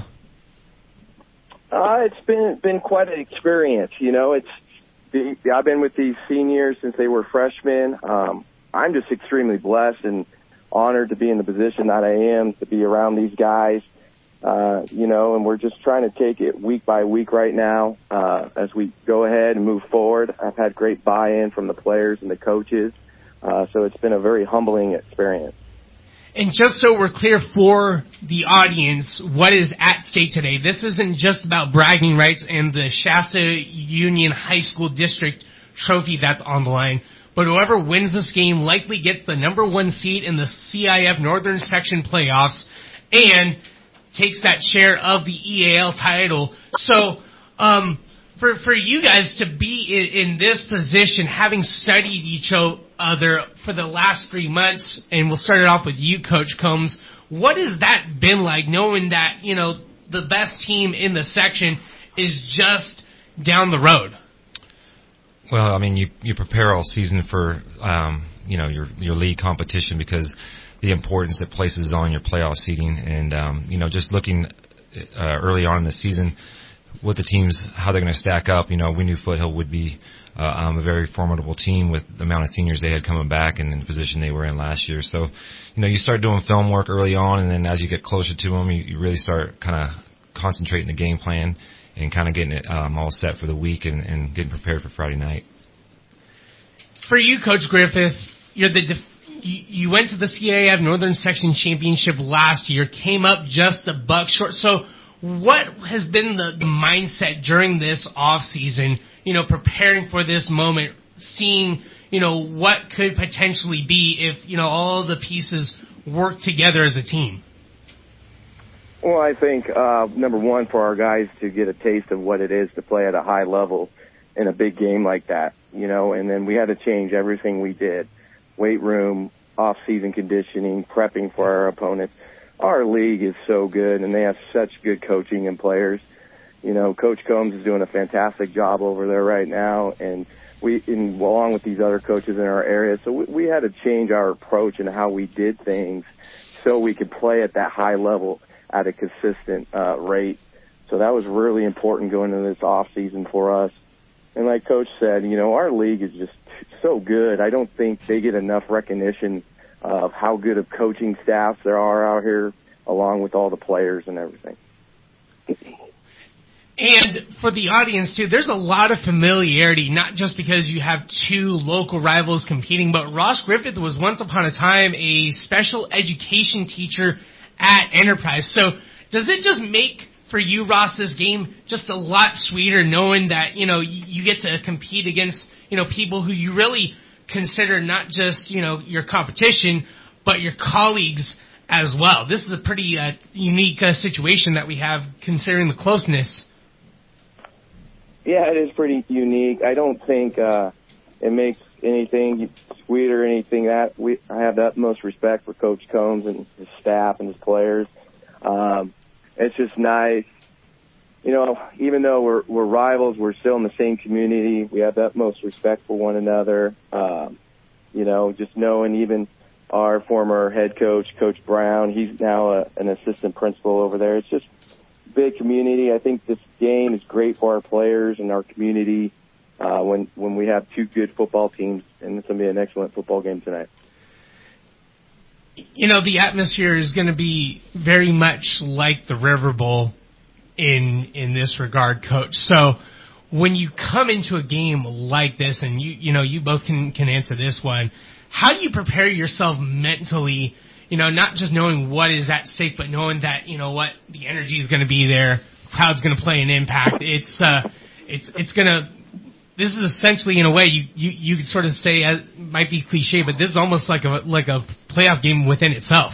Uh, it's been been quite an experience. You know, it's the, I've been with these seniors since they were freshmen. Um, I'm just extremely blessed and honored to be in the position that I am, to be around these guys. Uh, you know, and we're just trying to take it week by week right now uh, as we go ahead and move forward. I've had great buy-in from the players and the coaches, uh, so it's been a very humbling experience. And just so we're clear for the audience, what is at stake today? This isn't just about bragging rights and the Shasta Union High School District trophy that's on the line, but whoever wins this game likely gets the number one seed in the C I F Northern Section playoffs and takes that share of the E A L title. So, um, for for you guys to be in, in this position, having studied each other for the last three months, and we'll start it off with you, Coach Combs, what has that been like, knowing that, you know, the best team in the section is just down the road? Well, I mean, you you prepare all season for, um, you know, your your league competition because the importance it places on your playoff seeding, and um, you know, just looking uh, early on in the season, what the teams, how they're going to stack up. You know, we knew Foothill would be uh, um, a very formidable team with the amount of seniors they had coming back and in the position they were in last year. So, you know, you start doing film work early on, and then as you get closer to them, you, you really start kind of concentrating the game plan and kind of getting it um, all set for the week and, and getting prepared for Friday night. For you, Coach Griffith, you're the def- you went to the C A F Northern Section Championship last year, came up just a buck short. So what has been the, the mindset during this off season, you know, preparing for this moment, seeing you know, what could potentially be if, you know, all the pieces work together as a team? Well, I think, uh, number one, for our guys to get a taste of what it is to play at a high level in a big game like that, you know, and then we had to change everything we did. Weight room, off-season conditioning, prepping for our opponents. Our league is so good, and they have such good coaching and players. You know, Coach Combs is doing a fantastic job over there right now, and we, in, along with these other coaches in our area, so we, we had to change our approach and how we did things so we could play at that high level at a consistent uh, rate. So that was really important going into this off season for us. And like Coach said, you know, our league is just so good. I don't think they get enough recognition of how good of coaching staffs there are out here, along with all the players and everything. And for the audience, too, there's a lot of familiarity, not just because you have two local rivals competing, but Ross Griffith was once upon a time a special education teacher at Enterprise. So does it just make, for you, Ross, this game just a lot sweeter knowing that, you know, you get to compete against, you know, people who you really consider not just, you know, your competition, but your colleagues as well? This is a pretty uh, unique uh, situation that we have considering the closeness. Yeah, it is pretty unique. I don't think uh, it makes anything sweet or anything that we I have the utmost respect for Coach Combs and his staff and his players. Um, it's just nice, you know. Even though we're we're rivals, we're still in the same community. We have the utmost respect for one another. Um, you know, just knowing even our former head coach, Coach Brown, he's now a, an assistant principal over there. It's just big community. I think this game is great for our players and our community. Uh, when, when we have two good football teams, and it's going to be an excellent football game tonight. You know, the atmosphere is going to be very much like the River Bowl in in this regard, Coach. So when you come into a game like this, and you you know, you both can, can answer this one, how do you prepare yourself mentally, you know, not just knowing what is at stake, but knowing that, you know what, the energy is going to be there, crowd's going to play an impact. It's, uh, it's, it's going to, this is essentially, in a way, you, you, you could sort of say, uh, might be cliche, but this is almost like a like a playoff game within itself.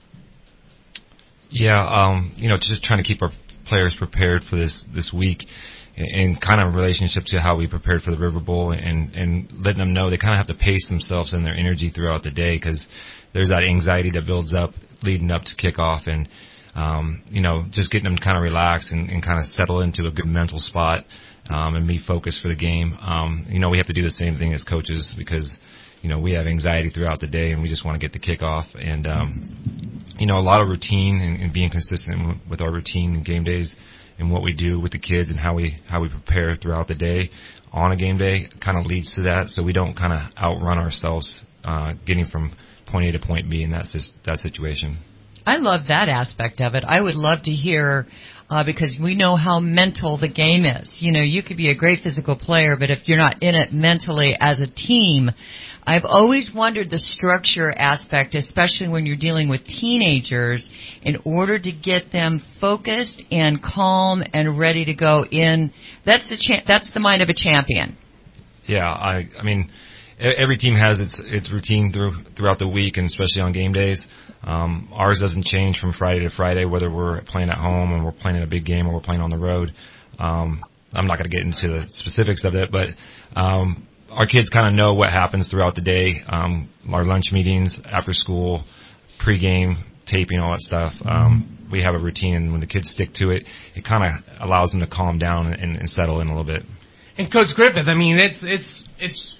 Yeah, um, you know, just trying to keep our players prepared for this this week, and kind of in relationship to how we prepared for the River Bowl, and and letting them know they kind of have to pace themselves and their energy throughout the day, because there's that anxiety that builds up leading up to kickoff, and um, you know, just getting them to kind of relax and, and kind of settle into a good mental spot. Um, and be focused for the game. Um, you know, we have to do the same thing as coaches, because, you know, we have anxiety throughout the day and we just want to get the kickoff. And, um, you know, a lot of routine and, and being consistent with our routine and game days and what we do with the kids and how we how we prepare throughout the day on a game day kind of leads to that, so we don't kind of outrun ourselves uh, getting from point A to point B in that that situation. I love that aspect of it. I would love to hear, uh, because we know how mental the game is. You know, you could be a great physical player, but if you're not in it mentally as a team, I've always wondered the structure aspect, especially when you're dealing with teenagers, in order to get them focused and calm and ready to go in. That's the cha- that's the mind of a champion. Yeah, I I mean, every team has its its routine through throughout the week, and especially on game days. Um, ours doesn't change from Friday to Friday, whether we're playing at home and we're playing in a big game or we're playing on the road. Um, I'm not going to get into the specifics of it, but um, our kids kind of know what happens throughout the day. Um, our lunch meetings, after school, pregame, taping, all that stuff. Um, we have a routine, and when the kids stick to it, it kind of allows them to calm down and, and settle in a little bit. And Coach Griffith, I mean, it's it's it's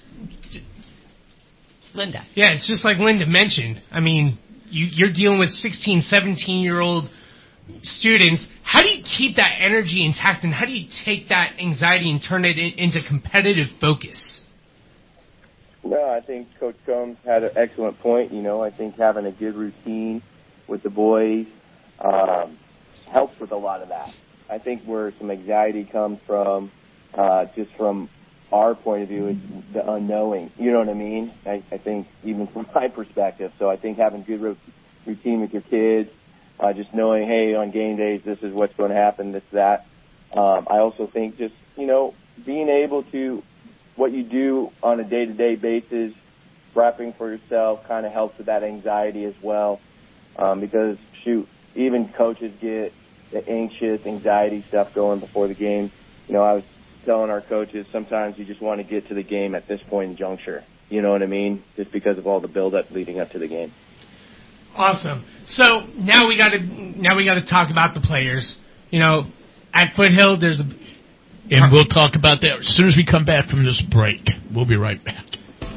Linda. Yeah, it's just like Linda mentioned. I mean, you, you're dealing with sixteen, seventeen-year-old students. How do you keep that energy intact, and how do you take that anxiety and turn it in, into competitive focus? No, I think Coach Combs had an excellent point. You know, I think having a good routine with the boys um, helps with a lot of that. I think where some anxiety comes from, uh, just from our point of view, is the unknowing. You know what I mean? I, I think even from my perspective. So I think having good ro- routine with your kids, uh, just knowing, hey, on game days, this is what's going to happen, this, that. Um, I also think just, you know, being able to what you do on a day-to-day basis, prepping for yourself, kind of helps with that anxiety as well. Um, because, shoot, even coaches get the anxious, anxiety stuff going before the game. You know, I was telling our coaches sometimes you just want to get to the game at this point in juncture. You know what I mean? Just because of all the build-up leading up to the game. Awesome. So now we got to now we got to talk about the players. You know, at Foothill, there's a and we'll talk about that as soon as we come back from this break. We'll be right back.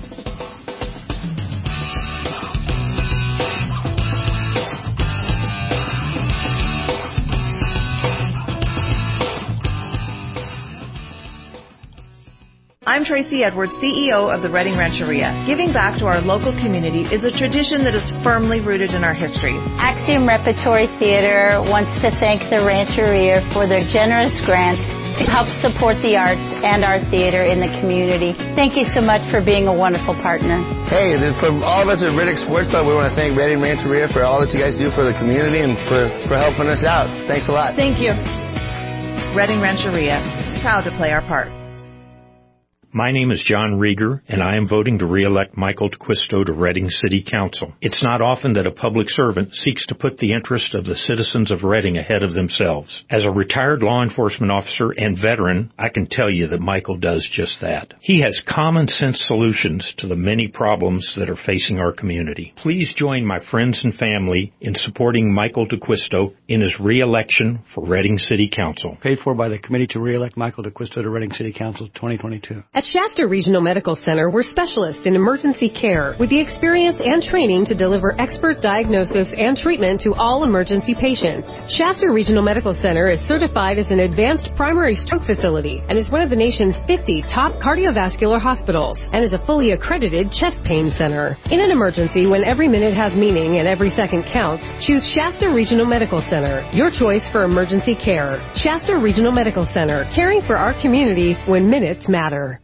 I'm Tracy Edwards, C E O of the Reading Rancheria. Giving back to our local community is a tradition that is firmly rooted in our history. Axiom Repertory Theater wants to thank the Rancheria for their generous grant to help support the arts and our theater in the community. Thank you so much for being a wonderful partner. Hey, from all of us at Riddick Sports Club, we want to thank Reading Rancheria for all that you guys do for the community and for, for helping us out. Thanks a lot. Thank you. Reading Rancheria, proud to play our part. My name is John Rieger, and I am voting to re-elect Michael DeQuisto to Reading City Council. It's not often that a public servant seeks to put the interest of the citizens of Reading ahead of themselves. As a retired law enforcement officer and veteran, I can tell you that Michael does just that. He has common sense solutions to the many problems that are facing our community. Please join my friends and family in supporting Michael DeQuisto in his re-election for Reading City Council. Paid for by the Committee to Re-elect Michael DeQuisto to Reading City Council twenty twenty-two. At Shasta Regional Medical Center, we're specialists in emergency care with the experience and training to deliver expert diagnosis and treatment to all emergency patients. Shasta Regional Medical Center is certified as an advanced primary stroke facility and is one of the nation's fifty top cardiovascular hospitals and is a fully accredited chest pain center. In an emergency, when every minute has meaning and every second counts, choose Shasta Regional Medical Center, your choice for emergency care. Shasta Regional Medical Center, caring for our community when minutes matter.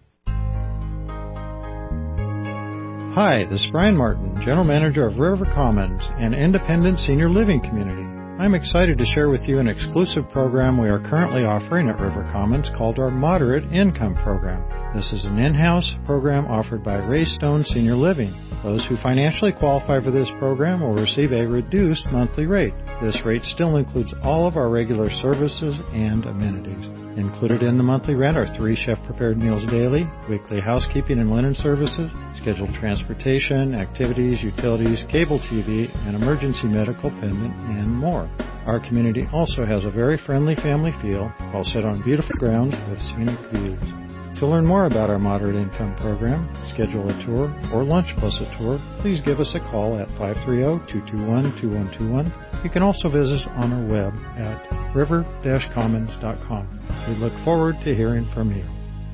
Hi, this is Brian Martin, General Manager of River Commons, an independent senior living community. I'm excited to share with you an exclusive program we are currently offering at River Commons called our Moderate Income Program. This is an in-house program offered by Ray Stone Senior Living. Those who financially qualify for this program will receive a reduced monthly rate. This rate still includes all of our regular services and amenities. Included in the monthly rent are three chef-prepared meals daily, weekly housekeeping and linen services, scheduled transportation, activities, utilities, cable T V, and emergency medical pendant, and more. Our community also has a very friendly family feel while set on beautiful grounds with scenic views. To learn more about our Moderate Income Program, schedule a tour, or lunch plus a tour, please give us a call at five three zero, two two one, two one two one. You can also visit us on our web at river dash commons dot com. We look forward to hearing from you.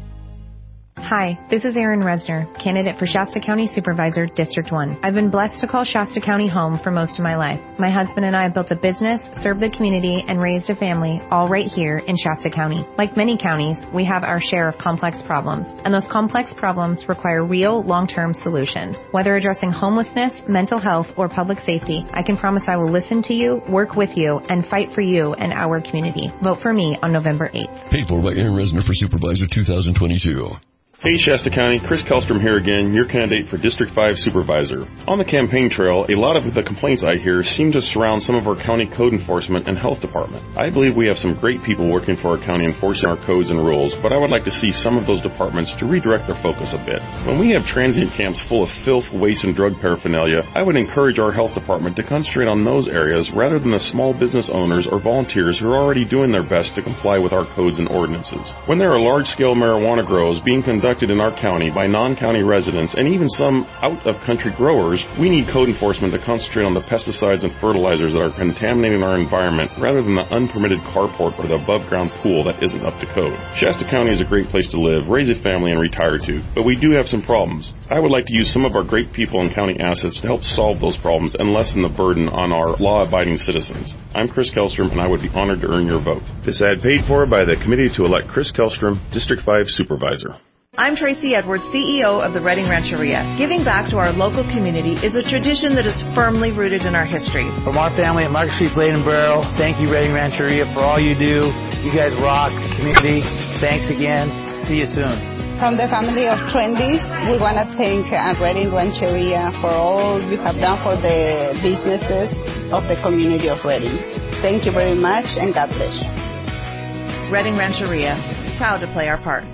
Hi, this is Erin Resner, candidate for Shasta County Supervisor, District one. I've been blessed to call Shasta County home for most of my life. My husband and I have built a business, served the community, and raised a family, all right here in Shasta County. Like many counties, we have our share of complex problems, and those complex problems require real, long-term solutions. Whether addressing homelessness, mental health, or public safety, I can promise I will listen to you, work with you, and fight for you and our community. Vote for me on November eighth. Paid for by Erin Resner for Supervisor two thousand twenty-two. Hey Shasta County, Chris Kellstrom here again, your candidate for District five Supervisor. On the campaign trail, a lot of the complaints I hear seem to surround some of our county code enforcement and health department. I believe we have some great people working for our county enforcing our codes and rules, but I would like to see some of those departments to redirect their focus a bit. When we have transient camps full of filth, waste, and drug paraphernalia, I would encourage our health department to concentrate on those areas rather than the small business owners or volunteers who are already doing their best to comply with our codes and ordinances. When there are large-scale marijuana grows being conducted in our county by non-county residents and even some out-of-country growers, we need code enforcement to concentrate on the pesticides and fertilizers that are contaminating our environment rather than the unpermitted carport or the above-ground pool that isn't up to code. Shasta County is a great place to live, raise a family, and retire to, but we do have some problems. I would like to use some of our great people and county assets to help solve those problems and lessen the burden on our law-abiding citizens. I'm Chris Kellstrom, and I would be honored to earn your vote. This ad paid for by the Committee to elect Chris Kellstrom, District five Supervisor. I'm Tracy Edwards, C E O of the Reading Rancheria. Giving back to our local community is a tradition that is firmly rooted in our history. From our family at Market Street Blade and Barrel, thank you, Reading Rancheria, for all you do. You guys rock. Community, thanks again. See you soon. From the family of Trendy, we want to thank uh, Redding Rancheria for all you have done for the businesses of the community of Redding. Thank you very much, and God bless you. Redding Rancheria, proud to play our part.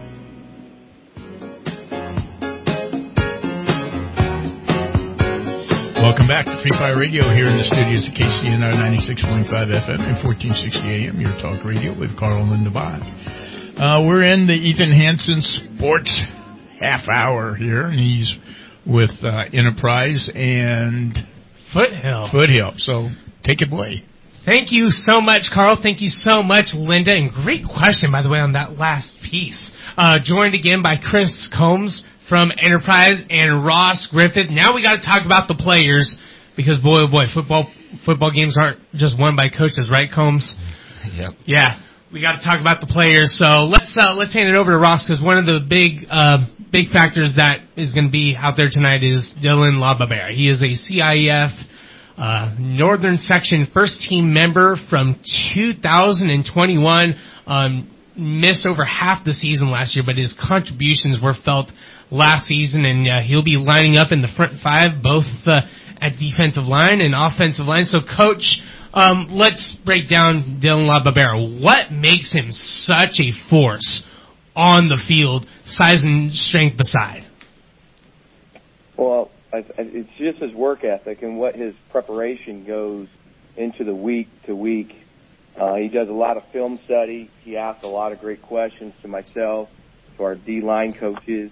Welcome back to Free Fire Radio here in the studios of K C N R ninety-six point five F M and fourteen sixty A M, your talk radio with Carl and Bott. Uh, we're in the Ethan Hansen Sports half hour here, and he's with uh, Enterprise and Foothill. Foothill. So take it away. Thank you so much, Carl. Thank you so much, Linda. And great question, by the way, on that last piece. Uh, joined again by Chris Combs from Enterprise and Ross Griffith. Now we got to talk about the players, because boy, oh boy, football football games aren't just won by coaches, right, Combs? Yep. Yeah. We got to talk about the players, so let's uh, let's hand it over to Ross, because one of the big uh, big factors that is going to be out there tonight is Dylan LaBarbera. He is a C I F uh, Northern Section first team member from two thousand twenty-one. Um, missed over half the season last year, but his contributions were felt last season, and uh, he'll be lining up in the front five, both uh, at defensive line and offensive line. So, Coach, Um, let's break down Dylan LaBarbera. What makes him such a force on the field, size and strength beside? Well, I, I, it's just his work ethic and what his preparation goes into the week to week. Uh, he does a lot of film study. He asks a lot of great questions to myself, to our D-line coaches.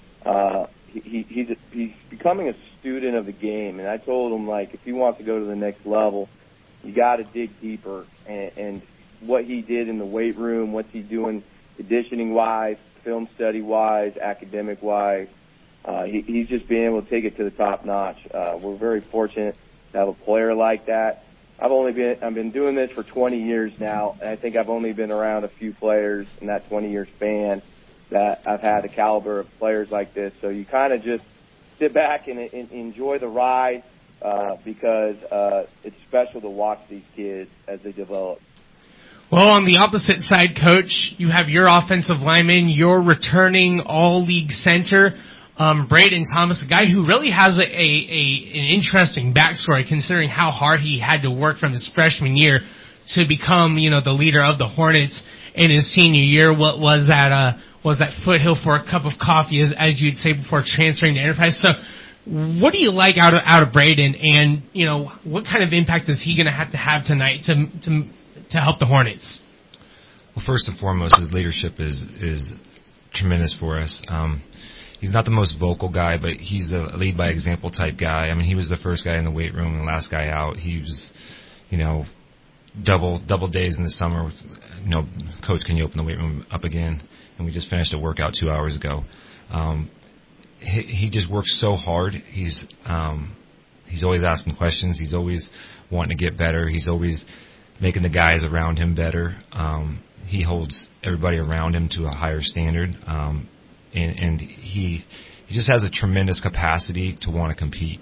Uh, he, he, he's, a, he's becoming a student of the game, and I told him, like, if he wants to go to the next level, you got to dig deeper, and, and what he did in the weight room, what's he doing conditioning-wise, film study-wise, academic-wise. Uh, he, he's just being able to take it to the top notch. Uh, we're very fortunate to have a player like that. I've only been I've been doing this for twenty years now, and I think I've only been around a few players in that twenty-year span that I've had the caliber of players like this. So you kind of just sit back and, and enjoy the ride. Uh, because uh, it's special to watch these kids as they develop. Well, on the opposite side, Coach, you have your offensive lineman, your returning all-league center, um, Braden Thomas, a guy who really has a, a, a an interesting backstory, considering how hard he had to work from his freshman year to become, you know, the leader of the Hornets in his senior year. What was that? Uh, was that Foothill for a cup of coffee, as, as you'd say, before transferring to Enterprise? So, what do you like out of out of Braden, and you know what kind of impact is he going to have to have tonight to to to help the Hornets? Well, first and foremost, his leadership is is tremendous for us. Um, he's not the most vocal guy, but he's a lead by example type guy. I mean, he was the first guy in the weight room and the last guy out. He was, you know, double double days in the summer. You know, Coach, can you open the weight room up again? And we just finished a workout two hours ago. Um, He, he just works so hard. He's um, he's always asking questions. He's always wanting to get better. He's always making the guys around him better. Um, he holds everybody around him to a higher standard, um, and, and he he just has a tremendous capacity to want to compete.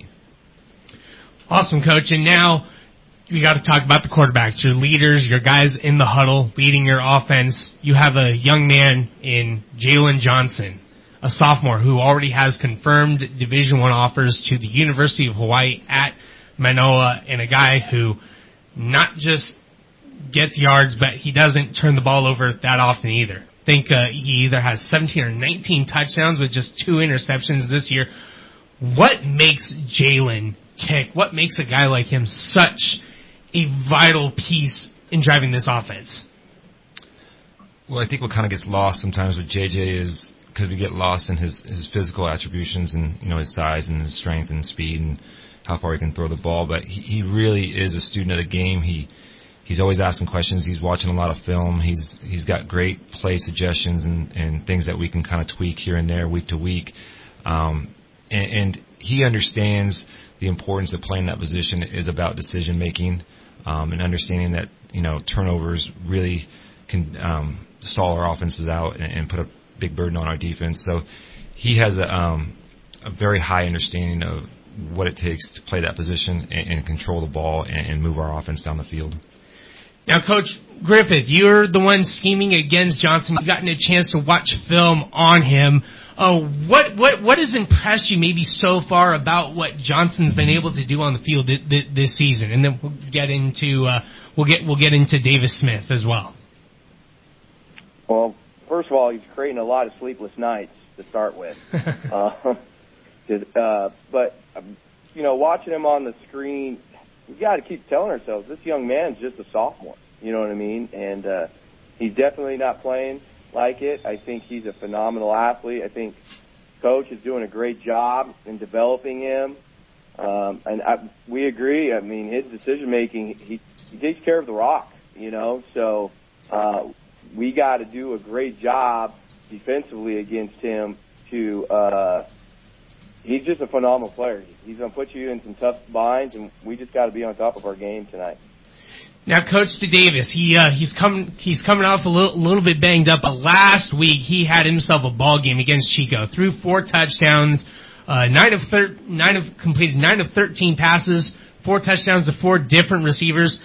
Awesome, Coach. And now we got to talk about the quarterbacks, your leaders, your guys in the huddle, leading your offense. You have a young man in Jalen Johnson, a sophomore who already has confirmed Division One offers to the University of Hawaii at Manoa, and a guy who not just gets yards, but he doesn't turn the ball over that often either. I think uh, he either has seventeen or nineteen touchdowns with just two interceptions this year. What makes Jalen tick? What makes a guy like him such a vital piece in driving this offense? Well, I think what kind of gets lost sometimes with J J is because we get lost in his, his physical attributions and, you know, his size and his strength and speed and how far he can throw the ball. But he, he really is a student of the game. He he's always asking questions. He's watching a lot of film. He's he's got great play suggestions and, and things that we can kind of tweak here and there week to week. Um, and, and he understands the importance of playing that position is about decision making, um, and understanding that, you know, turnovers really can um, stall our offenses out and, and put a big burden on our defense. So he has a, um, a very high understanding of what it takes to play that position and, and control the ball and, and move our offense down the field. Now, Coach Griffith, you're the one scheming against Johnson. You've gotten a chance to watch film on him. Uh, what what what has impressed you maybe so far about what Johnson's been able to do on the field th- th- this season? And then we'll get into uh, we'll get we'll get into Davis Smith as well. Well, first of all, he's creating a lot of sleepless nights to start with. uh, uh, but um, you know, watching him on the screen, we got to keep telling ourselves this young man's just a sophomore. You know what I mean? And uh, he's definitely not playing like it. I think he's a phenomenal athlete. I think Coach is doing a great job in developing him. Um, and I, we agree. I mean, his decision making, he, he takes care of the rock, you know. So uh, we got to do a great job defensively against him. To uh, he's just a phenomenal player. He's going to put you in some tough binds, and we just got to be on top of our game tonight. Now, Coach Davis, he uh, he's coming he's coming off a little, little bit banged up, but last week he had himself a ball game against Chico. Threw four touchdowns, uh, nine of thir- nine of completed nine of thirteen passes, four touchdowns to four different receivers.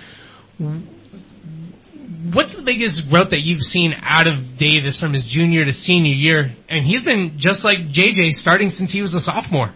What's the biggest growth that you've seen out of Davis from his junior to senior year? And he's been just like J J, starting since he was a sophomore.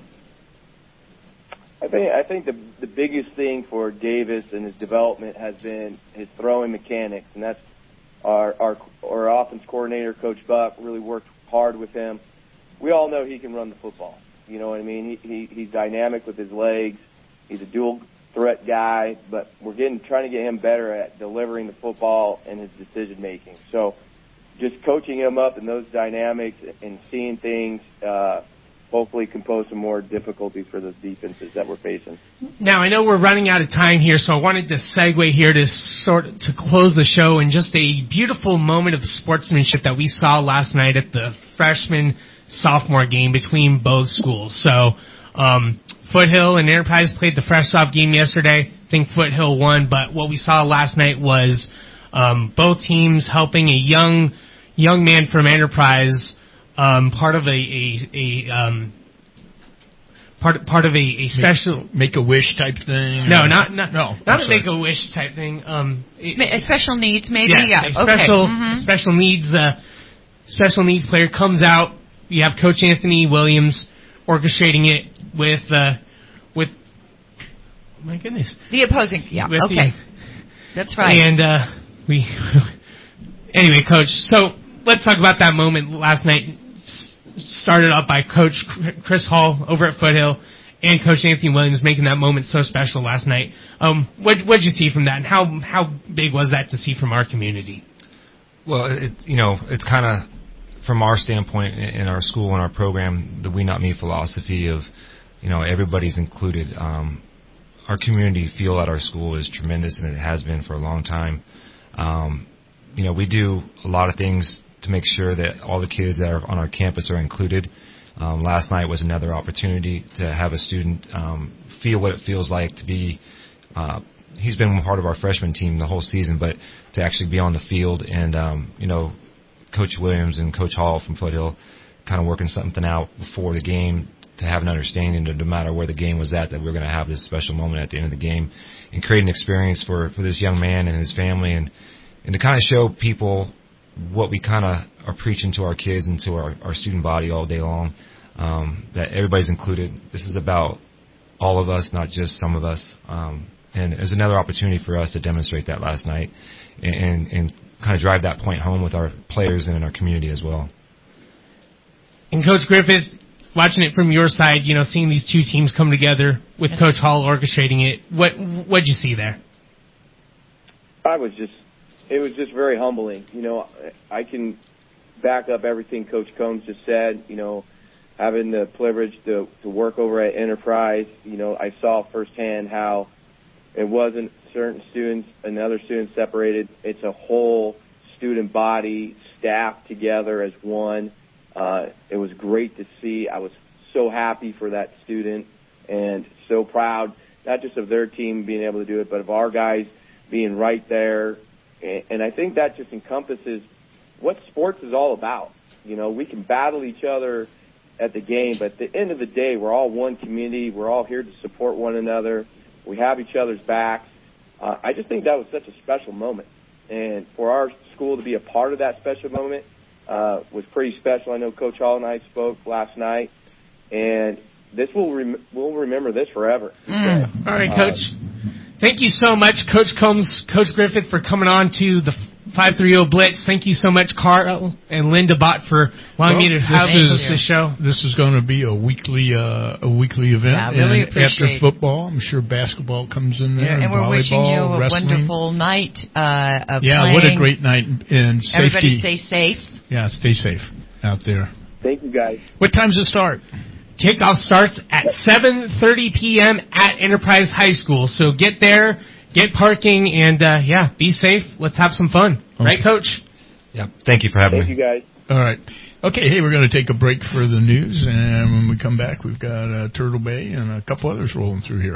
I think I think the the biggest thing for Davis and his development has been his throwing mechanics, and that's our our our offense coordinator, Coach Buck, really worked hard with him. We all know he can run the football. You know what I mean? He, he he's dynamic with his legs. He's a dual threat guy, but we're getting trying to get him better at delivering the football and his decision making. So just coaching him up in those dynamics and seeing things. Uh, hopefully can pose some more difficulties for the defenses that we're facing. Now, I know we're running out of time here, so I wanted to segue here to sort of, to close the show in just a beautiful moment of sportsmanship that we saw last night at the freshman-sophomore game between both schools. So, um, Foothill and Enterprise played the fresh-off game yesterday. I think Foothill won, but what we saw last night was um, both teams helping a young young man from Enterprise, Um, part of a, a, a um, part part of a, a special make a wish type thing. No, not not no, not a make a wish type thing. Um, it, a special needs, maybe. Yeah, yeah. A special okay. mm-hmm. special needs uh, special needs player comes out. You have Coach Anthony Williams orchestrating it with uh, with oh my goodness the opposing. Yeah. with okay. The, That's right. And uh, we anyway, Coach. So let's talk about that moment last night. Started up by Coach Chris Hall over at Foothill and Coach Anthony Williams making that moment so special last night. Um, what what did you see from that, and how how big was that to see from our community? Well, it, you know, it's kind of from our standpoint in our school and our program, the We Not Me philosophy of, you know, everybody's included. Um, our community feel at our school is tremendous, and it has been for a long time. Um, you know, we do a lot of things to make sure that all the kids that are on our campus are included. Um, last night was another opportunity to have a student um, feel what it feels like to be, uh, he's been part of our freshman team the whole season, but to actually be on the field and, um, you know, Coach Williams and Coach Hall from Foothill kind of working something out before the game to have an understanding that no matter where the game was at, that we we're going to have this special moment at the end of the game and create an experience for, for this young man and his family and, and to kind of show people what we kind of are preaching to our kids and to our, our student body all day long, um, that everybody's included. This is about all of us, not just some of us. Um, and there's another opportunity for us to demonstrate that last night and, and, and kind of drive that point home with our players and in our community as well. And Coach Griffith, watching it from your side, you know, seeing these two teams come together with Coach Hall orchestrating it, what what'd you see there? I was just It was just very humbling. You know, I can back up everything Coach Combs just said. You know, having the privilege to, to work over at Enterprise, you know, I saw firsthand how it wasn't certain students and other students separated. It's a whole student body, staff together as one. Uh, it was great to see. I was so happy for that student and so proud, not just of their team being able to do it, but of our guys being right there. And I think that just encompasses what sports is all about. You know, we can battle each other at the game, but at the end of the day, we're all one community. We're all here to support one another. We have each other's backs. Uh, I just think that was such a special moment. And for our school to be a part of that special moment uh, was pretty special. I know Coach Hall and I spoke last night, and this will rem- we'll remember this forever. Mm. All right, Coach. Uh, Thank you so much, Coach Combs, Coach Griffith, for coming on to the five thirty Blitz. Thank you so much, Carl and Linda Bott, for allowing well, me to have host the show. This is going to be a weekly uh, a weekly event. Yeah, really and appreciate after football, I'm sure basketball comes in there. Yeah, and, and we're wishing you a wrestling. wonderful night uh, of yeah, playing. What a great night. And safety. Everybody stay safe. Yeah, stay safe out there. Thank you, guys. What time's it start? Kickoff starts at seven thirty p.m. at Enterprise High School. So get there, get parking, and, uh, yeah, be safe. Let's have some fun. Okay. Right, Coach? Yeah. Thank you for having Thank me. Thank you, guys. All right. Okay, hey, we're going to take a break for the news, and when we come back, we've got uh, Turtle Bay and a couple others rolling through here.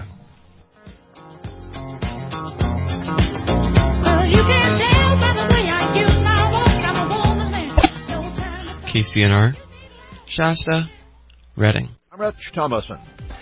K C N R, Shasta, Reading. I'm Rich Thomason.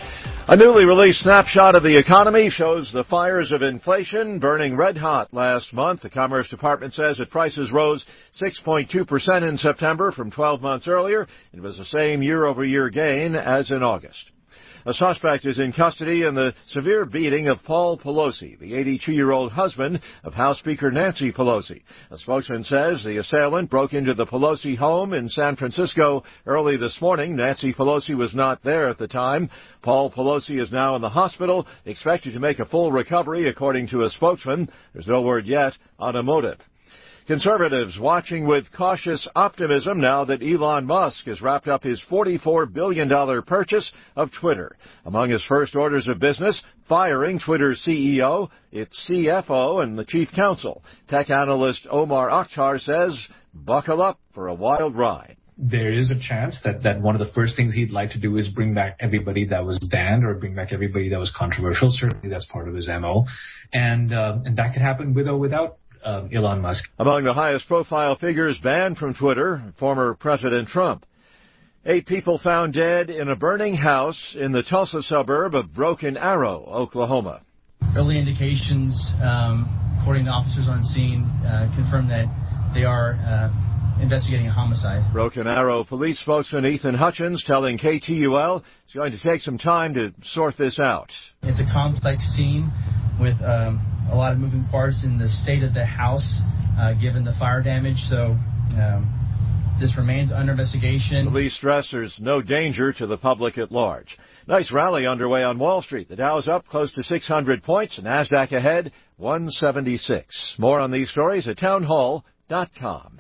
A newly released snapshot of the economy shows the fires of inflation burning red hot last month. The Commerce Department says that prices rose six point two percent in September from twelve months earlier. It was the same year-over-year gain as in August. A suspect is in custody in the severe beating of Paul Pelosi, the eighty-two-year-old husband of House Speaker Nancy Pelosi. A spokesman says the assailant broke into the Pelosi home in San Francisco early this morning. Nancy Pelosi was not there at the time. Paul Pelosi is now in the hospital, expected to make a full recovery, according to a spokesman. There's no word yet on a motive. Conservatives watching with cautious optimism now that Elon Musk has wrapped up his forty-four billion dollars purchase of Twitter. Among his first orders of business, firing Twitter's C E O, its C F O, and the chief counsel. Tech analyst Omar Akhtar says, buckle up for a wild ride. There is a chance that, that one of the first things he'd like to do is bring back everybody that was banned or bring back everybody that was controversial. Certainly that's part of his M O. And, uh, and that could happen with or without Um, Elon Musk. Among the highest profile figures banned from Twitter, former President Trump. Eight people found dead in a burning house in the Tulsa suburb of Broken Arrow, Oklahoma. Early indications, um, according to officers on scene, uh, confirm that they are uh, investigating a homicide. Broken Arrow police spokesman Ethan Hutchins telling K T U L it's going to take some time to sort this out. It's a complex scene with um, a lot of moving parts in the state of the house, uh, given the fire damage. So um, this remains under investigation. Police stress there's no danger to the public at large. Nice rally underway on Wall Street. The Dow's up close to six hundred points. NASDAQ ahead, one seventy-six. More on these stories at townhall dot com.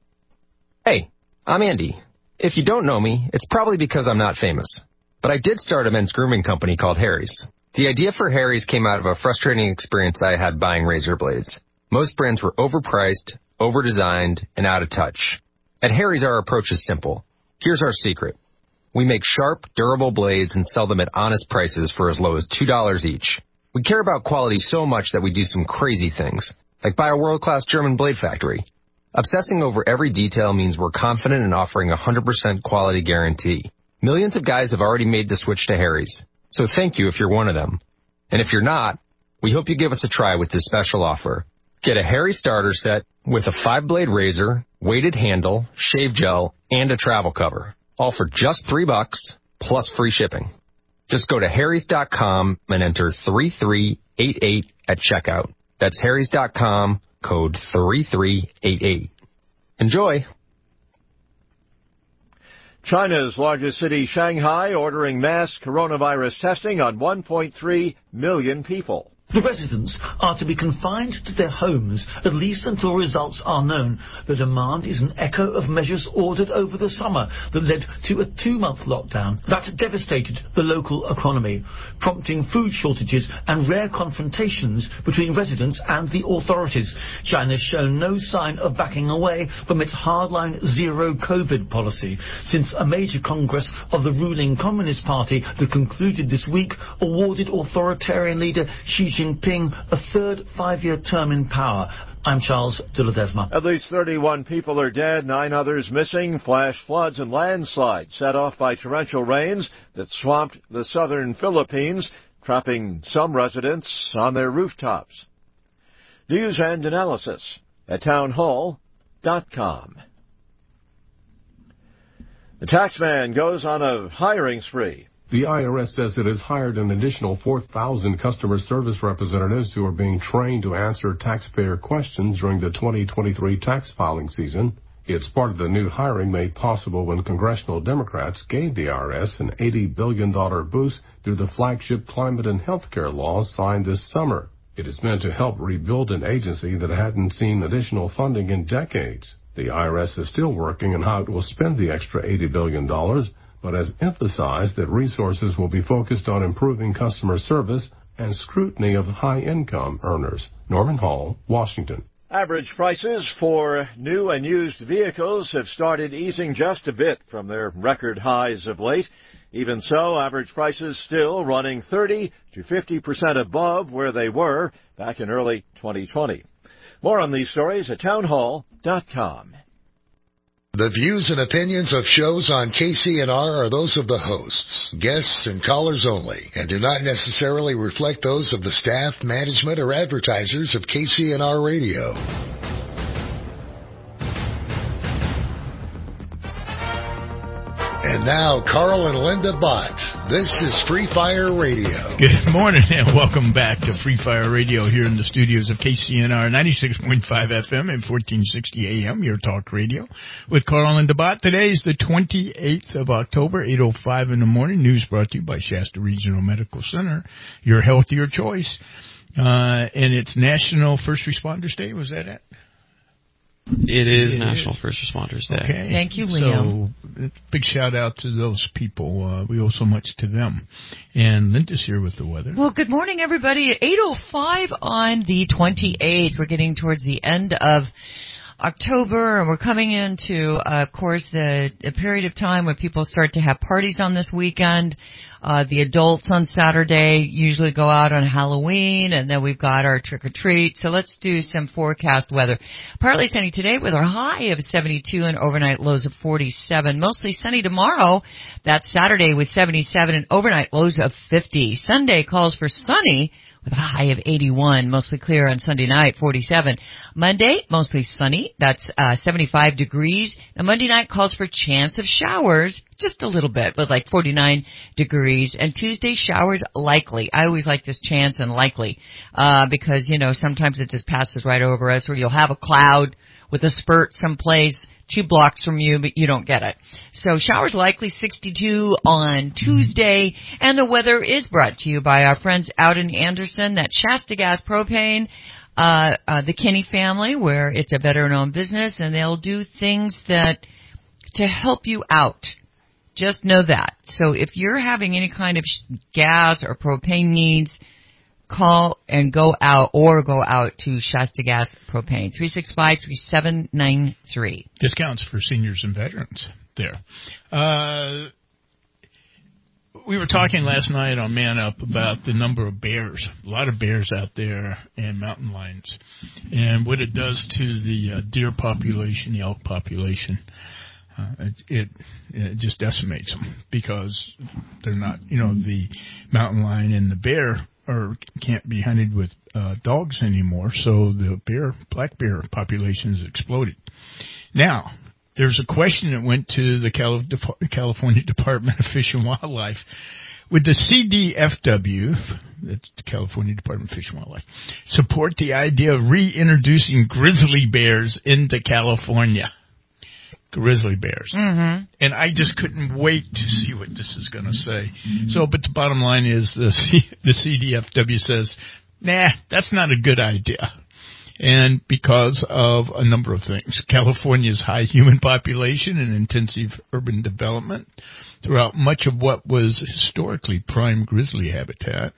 Hey, I'm Andy. If you don't know me, it's probably because I'm not famous. But I did start a men's grooming company called Harry's. The idea for Harry's came out of a frustrating experience I had buying razor blades. Most brands were overpriced, overdesigned, and out of touch. At Harry's, our approach is simple. Here's our secret. We make sharp, durable blades and sell them at honest prices for as low as two dollars each. We care about quality so much that we do some crazy things, like buy a world-class German blade factory. Obsessing over every detail means we're confident in offering a one hundred percent quality guarantee. Millions of guys have already made the switch to Harry's. So thank you if you're one of them. And if you're not, we hope you give us a try with this special offer. Get a Harry starter set with a five-blade razor, weighted handle, shave gel, and a travel cover. All for just three bucks, plus free shipping. Just go to harrys dot com and enter three three eight eight at checkout. That's harrys dot com, code three three eight eight. Enjoy! China's largest city, Shanghai, ordering mass coronavirus testing on one point three million people. The residents are to be confined to their homes, at least until results are known. The demand is an echo of measures ordered over the summer that led to a two-month lockdown that devastated the local economy, prompting food shortages and rare confrontations between residents and the authorities. China's shown no sign of backing away from its hardline zero-COVID policy, since a major congress of the ruling Communist Party that concluded this week awarded authoritarian leader Xi Jinping a third five-year term in power. I'm Charles de Ledesma. At least thirty-one people are dead, nine others missing. Flash floods and landslides set off by torrential rains that swamped the southern Philippines, trapping some residents on their rooftops. News and analysis at townhall dot com. The taxman goes on a hiring spree. The I R S says it has hired an additional four thousand customer service representatives who are being trained to answer taxpayer questions during the twenty twenty-three tax filing season. It's part of the new hiring made possible when congressional Democrats gave the I R S an eighty billion dollars boost through the flagship climate and health care laws signed this summer. It is meant to help rebuild an agency that hadn't seen additional funding in decades. The I R S is still working on how it will spend the extra eighty billion dollars, but has emphasized that resources will be focused on improving customer service and scrutiny of high-income earners. Norman Hall, Washington. Average prices for new and used vehicles have started easing just a bit from their record highs of late. Even so, average prices still running thirty to fifty percent above where they were back in early twenty twenty. More on these stories at townhall dot com. The views and opinions of shows on K C N R are those of the hosts, guests, and callers only, and do not necessarily reflect those of the staff, management, or advertisers of K C N R Radio. And now, Carl and Linda Bott. This is Free Fire Radio. Good morning and welcome back to Free Fire Radio here in the studios of K C N R ninety-six point five F M and fourteen sixty A M, your talk radio, with Carl and Linda Bott. Today is the twenty-eighth of October, eight oh five in the morning. News brought to you by Shasta Regional Medical Center, your healthier choice. Uh, and it's National First Responders Day. Was that it? It is it National is. First Responders Day. Okay. Thank you, Liam. So, big shout out to those people. Uh, we owe so much to them. And Linda's here with the weather. Well, good morning, everybody. eight oh five on the twenty-eighth. We're getting towards the end of October, and we're coming into, uh, of course, the a period of time when people start to have parties on this weekend. Uh, the adults on Saturday usually go out on Halloween, and then we've got our trick-or-treat. So let's do some forecast weather. Partly sunny today with our high of seventy-two and overnight lows of forty-seven. Mostly sunny tomorrow. That's Saturday with seventy-seven and overnight lows of fifty. Sunday calls for sunny with a high of eighty-one, mostly clear on Sunday night, forty-seven. Monday, mostly sunny, that's uh, seventy-five degrees. Now, Monday night calls for chance of showers, just a little bit, but like forty-nine degrees. And Tuesday, showers likely. I always like this chance and likely, uh, because, you know, sometimes it just passes right over us, or you'll have a cloud with a spurt someplace two blocks from you, but you don't get it. So showers likely sixty-two on Tuesday, and the weather is brought to you by our friends out in Anderson, that Shasta Gas Propane, uh, uh, the Kinney family, where it's a veteran-owned business, and they'll do things that to help you out. Just know that. So if you're having any kind of gas or propane needs, call and go out or go out to Shasta Gas Propane, three six five, three seven nine three. Discounts for seniors and veterans there. Uh, we were talking last night on Man Up about the number of bears, a lot of bears out there and mountain lions, and what it does to the uh, deer population, the elk population. Uh, it, it, it just decimates them because they're not, you know, the mountain lion and the bear or can't be hunted with uh, dogs anymore, so the bear, black bear population has exploded. Now, there's a question that went to the Cal- California Department of Fish and Wildlife. Would the C D F W, that's the California Department of Fish and Wildlife, support the idea of reintroducing grizzly bears into California? Grizzly bears. Mm-hmm. And I just couldn't wait to see what this is going to say. So, but the bottom line is the, C- the C D F W says, nah, that's not a good idea. And because of a number of things. California's high human population and intensive urban development throughout much of what was historically prime grizzly habitat.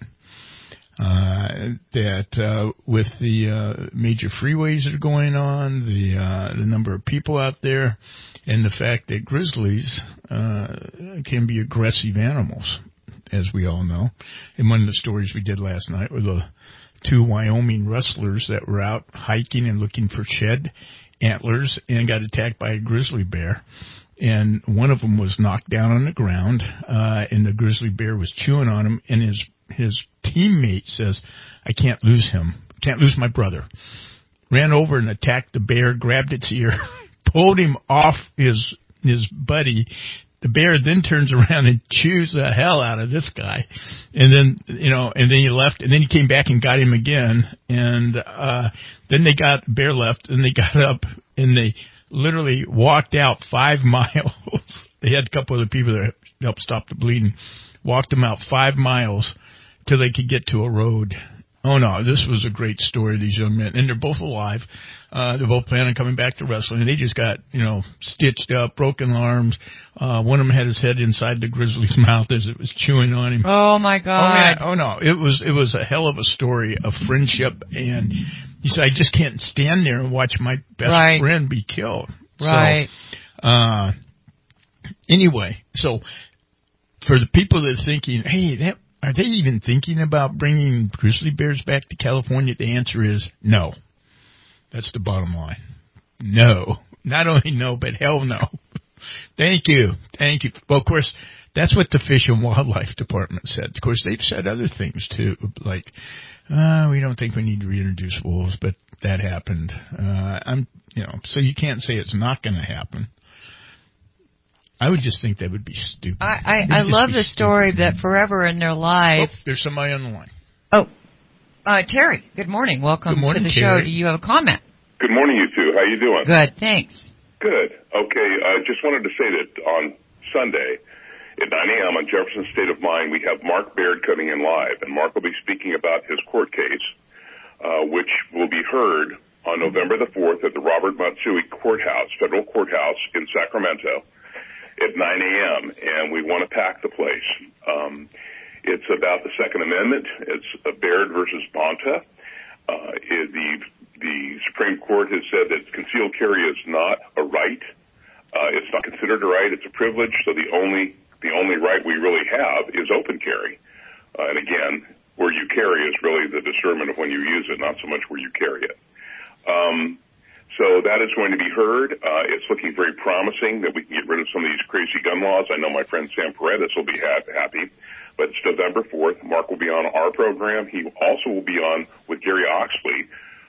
Uh, that, uh, with the, uh, major freeways that are going on, the, uh, the number of people out there, and the fact that grizzlies, uh, can be aggressive animals, as we all know. And one of the stories we did last night were the two Wyoming rustlers that were out hiking and looking for shed antlers and got attacked by a grizzly bear. And one of them was knocked down on the ground, uh, and the grizzly bear was chewing on him, and his his teammate says, I can't lose him, can't lose my brother. Ran over and attacked the bear, grabbed its ear, pulled him off his his buddy. The bear then turns around and chews the hell out of this guy. And then, you know, and then he left, and then he came back and got him again. And, uh, then they got, bear left, and they got up, and they literally walked out five miles. They had a couple other people that helped stop the bleeding. Walked them out five miles till they could get to a road. Oh, no, this was a great story, these young men. And they're both alive. Uh, they're both planning on coming back to wrestling. And they just got, you know, stitched up, broken arms. Uh, one of them had his head inside the grizzly's mouth as it was chewing on him. Oh, my God. Oh, man. Oh no, it was, it was a hell of a story of friendship. And he said, I just can't stand there and watch my best right. friend be killed. Right. So, uh, anyway, so for the people that are thinking, hey, that, are they even thinking about bringing grizzly bears back to California? The answer is no. That's the bottom line. No. Not only no, but hell no. Thank you. Thank you. Well, of course, that's what the Fish and Wildlife Department said. Of course, they've said other things, too, like, uh, we don't think we need to reintroduce wolves, but that happened. Uh, I'm, you know, so you can't say it's not going to happen. I would just think that would be stupid. I, I, I love the story stupid. that forever in their life. Oh, there's somebody on the line. Oh, uh, Terry, good morning. Welcome good morning, to the Terry. show. Do you have a comment? Good morning, you two. How you doing? Good, thanks. Good. Okay, I just wanted to say that on Sunday at nine a.m. on Jefferson State of Mind, we have Mark Baird coming in live, and Mark will be speaking about his court case, uh, which will be heard on November the fourth at the Robert Matsui Courthouse, Federal Courthouse in Sacramento, at nine a.m., and we want to pack the place. Um, it's about the Second Amendment. It's uh, Baird versus Bonta. Uh, it, the the Supreme Court has said that concealed carry is not a right. Uh, it's not considered a right. It's a privilege. So the only the only right we really have is open carry. Uh, and again, where you carry is really the discernment of when you use it, not so much where you carry it. Um, So that is going to be heard. Uh, it's looking very promising that we can get rid of some of these crazy gun laws. I know my friend Sam Paredes will be ha- happy, but it's November fourth. Mark will be on our program. He also will be on with Gary Oxley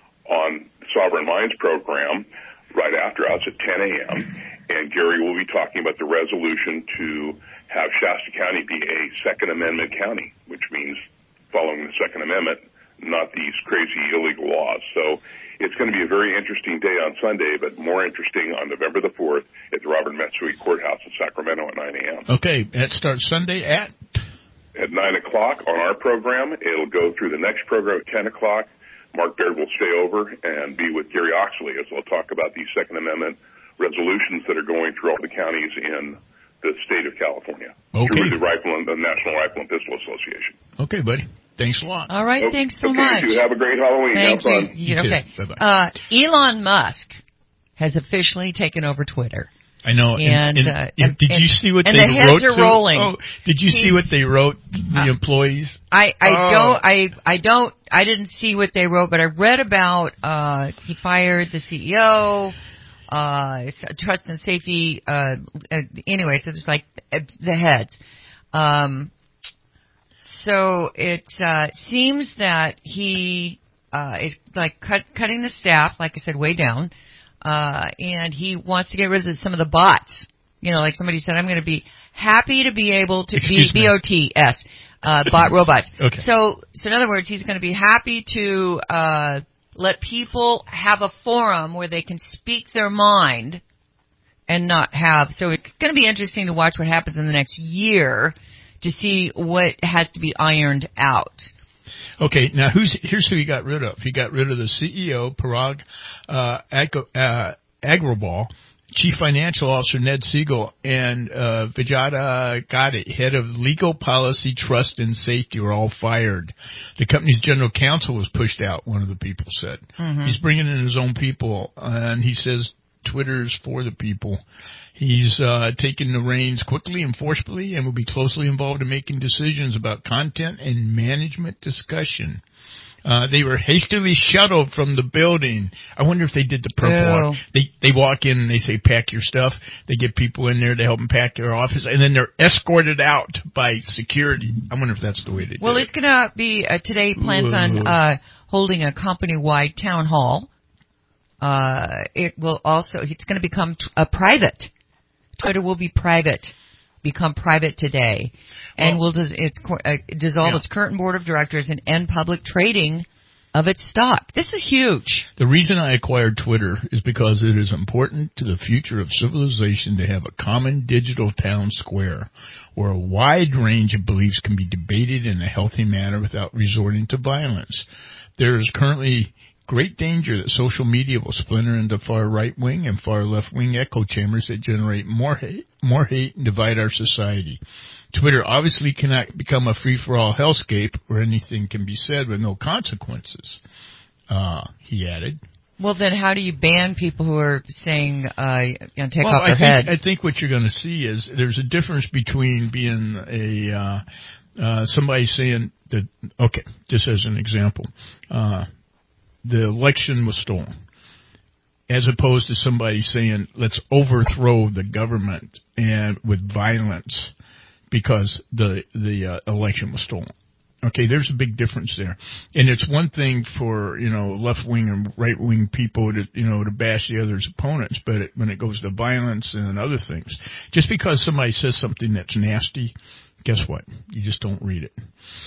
on the Sovereign Minds program right after us at ten a.m. And Gary will be talking about the resolution to have Shasta County be a Second Amendment county, which means following the Second Amendment, not these crazy illegal laws. So it's going to be a very interesting day on Sunday, but more interesting on November the fourth at the Robert Matsui Courthouse in Sacramento at nine a.m. Okay, that starts Sunday at? At nine o'clock on our program. It'll go through the next program at ten o'clock. Mark Baird will stay over and be with Gary Oxley as we'll talk about these Second Amendment resolutions that are going through all the counties in the state of California. Okay. Through the, Rifle and, the National Rifle and Pistol Association. Okay, buddy. Thanks a lot. All right, okay, thanks so okay, much. You have a great Halloween. Thank have fun. you. you okay. Uh, Elon Musk has officially taken over Twitter. I know. And, and, uh, and, and did and, you see what and they the heads wrote? are to, rolling. Oh, did you he, see what they wrote? The uh, employees. I I oh. don't I I don't I didn't see what they wrote, but I read about uh he fired the C E O. Uh, trust and safety. Uh, uh, anyway, so it's like uh, the heads. Um, so it uh, seems that he uh, is like cut, cutting the staff, like I said, way down, uh, and he wants to get rid of some of the bots. You know, like somebody said, I'm going to be happy to be able to Excuse be B O T S, uh, bot robots. Okay. So, so in other words, he's going to be happy to. Uh, Let people have a forum where they can speak their mind and not have. So it's going to be interesting to watch what happens in the next year to see what has to be ironed out. Okay, now who's here's who he got rid of. He got rid of the C E O, Parag uh, Ag- uh, Agrawal, Chief Financial Officer Ned Siegel, and uh, Vijaya Gadde, Head of Legal Policy, Trust, and Safety, were all fired. The company's general counsel was pushed out, one of the people said. Mm-hmm. He's bringing in his own people, and he says Twitter's for the people. He's uh, taking the reins quickly and forcefully and will be closely involved in making decisions about content and management discussion. Uh, they were hastily shuttled from the building. I wonder if they did the purple Ew. walk. They, they walk in and they say, pack your stuff. They get people in there to help them pack their office, and then they're escorted out by security. I wonder if that's the way they do Well, it. it's going to be, uh, today plans on uh, holding a company-wide town hall. Uh, it will also, it's going to become t- a private. Twitter will be private. Become private today, and well, will dis- its, uh, dissolve yeah. its current board of directors and end public trading of its stock. This is huge. The reason I acquired Twitter is because it is important to the future of civilization to have a common digital town square where a wide range of beliefs can be debated in a healthy manner without resorting to violence. There is currently great danger that social media will splinter into far right-wing and far left-wing echo chambers that generate more hate, more hate and divide our society. Twitter obviously cannot become a free-for-all hellscape where anything can be said with no consequences, uh, he added. Well, then how do you ban people who are saying, uh, you know, take well, off their I think, heads? I think what you're going to see is there's a difference between being a uh, uh, somebody saying that, okay, just as an example, uh, the election was stolen, as opposed to somebody saying, let's overthrow the government and with violence because the the uh, election was stolen. Okay, there's a big difference there. And it's one thing for, you know, left-wing and right-wing people to, you know, to bash the other's opponents, but it, when it goes to violence and other things, just because somebody says something that's nasty, guess what? You just don't read it.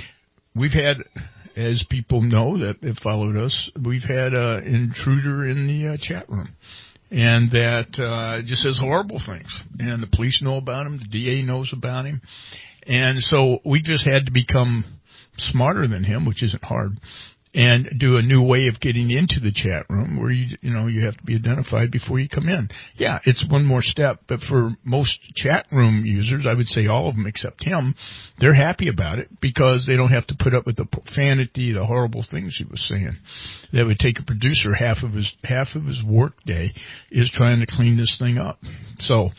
We've had, as people know that have followed us, we've had an intruder in the uh, chat room. And that uh, just says horrible things. And the police know about him. The D A knows about him. And so we just had to become smarter than him, which isn't hard, and do a new way of getting into the chat room where you you know you have to be identified before you come in. Yeah, it's one more step, but for most chat room users, I would say all of them except him, they're happy about it because they don't have to put up with the profanity, the horrible things he was saying. That would take a producer half of his half of his work day is trying to clean this thing up. So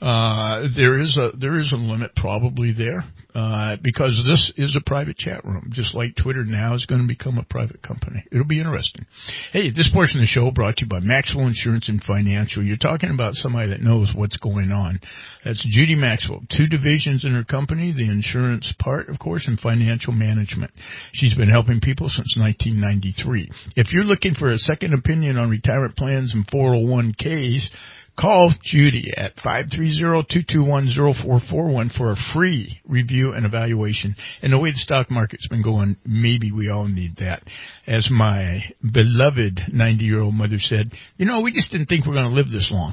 uh there is a there is a limit probably there. Uh, because this is a private chat room, just like Twitter now is going to become a private company. It'll be interesting. Hey, this portion of the show brought to you by Maxwell Insurance and Financial. You're talking about somebody that knows what's going on. That's Judy Maxwell. Two divisions in her company, the insurance part, of course, and financial management. She's been helping people since nineteen ninety-three. If you're looking for a second opinion on retirement plans and four oh one k's, call Judy at five three zero, two two one, zero four four one for a free review and evaluation. And the way the stock market's been going, maybe we all need that. As my beloved ninety-year-old mother said, you know, we just didn't think we were going to live this long.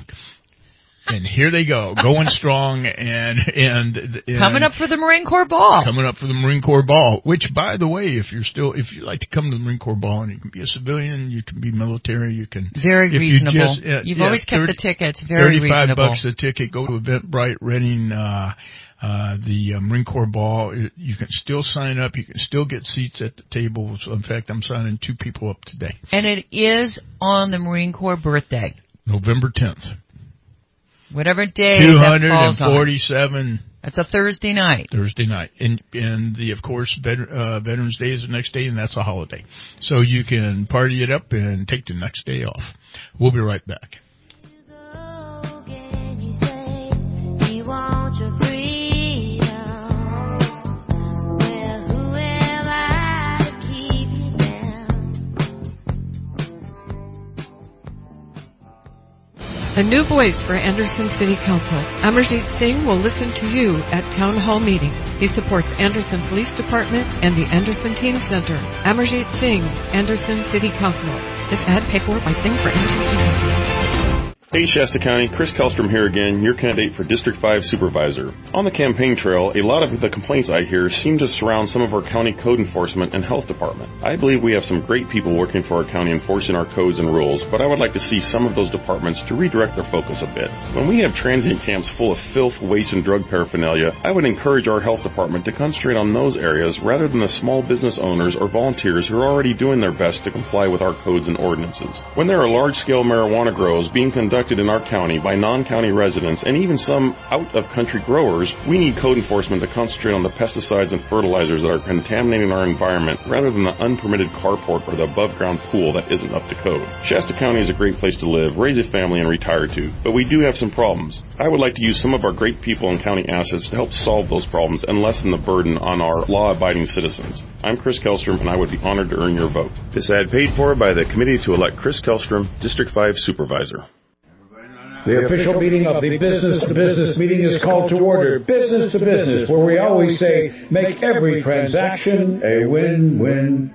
And here they go, going strong and, and, and coming up for the Marine Corps Ball. Coming up for the Marine Corps Ball, which, by the way, if you're still, if you like to come to the Marine Corps Ball, and you can be a civilian, you can be military, you can. Very reasonable. You just, uh, You've yeah, always kept thirty, the tickets very thirty-five reasonable. bucks a ticket. Go to Eventbrite, Reading, uh, uh, the uh, Marine Corps Ball. You can still sign up. You can still get seats at the tables. In fact, I'm signing two people up today. And it is on the Marine Corps birthday. November tenth. Whatever day two that forty-seven. falls on. That's a Thursday night. Thursday night. And, and the, of course, vet, uh, Veterans Day is the next day, and that's a holiday. So you can party it up and take the next day off. We'll be right back. A new voice for Anderson City Council. Amarjeet Singh will listen to you at town hall meetings. He supports Anderson Police Department and the Anderson Teen Center. Amarjeet Singh, Anderson City Council. This ad paid for by Singh for Anderson Teen Council. Hey Shasta County, Chris Kellstrom here again, your candidate for District five Supervisor. On the campaign trail, a lot of the complaints I hear seem to surround some of our county code enforcement and health department. I believe we have some great people working for our county enforcing our codes and rules, but I would like to see some of those departments to redirect their focus a bit. When we have transient camps full of filth, waste, and drug paraphernalia, I would encourage our health department to concentrate on those areas rather than the small business owners or volunteers who are already doing their best to comply with our codes and ordinances. When there are large-scale marijuana grows being conducted conducted in our county by non-county residents and even some out-of-country growers, we need code enforcement to concentrate on the pesticides and fertilizers that are contaminating our environment rather than the unpermitted carport or the above-ground pool that isn't up to code. Shasta County is a great place to live, raise a family, and retire to, but we do have some problems. I would like to use some of our great people and county assets to help solve those problems and lessen the burden on our law-abiding citizens. I'm Chris Kellstrom, and I would be honored to earn your vote. This ad paid for by the committee to elect Chris Kellstrom, District five Supervisor. The official meeting of the Business to Business meeting is called to order. Business to Business, where we always say, make every transaction a win-win-win.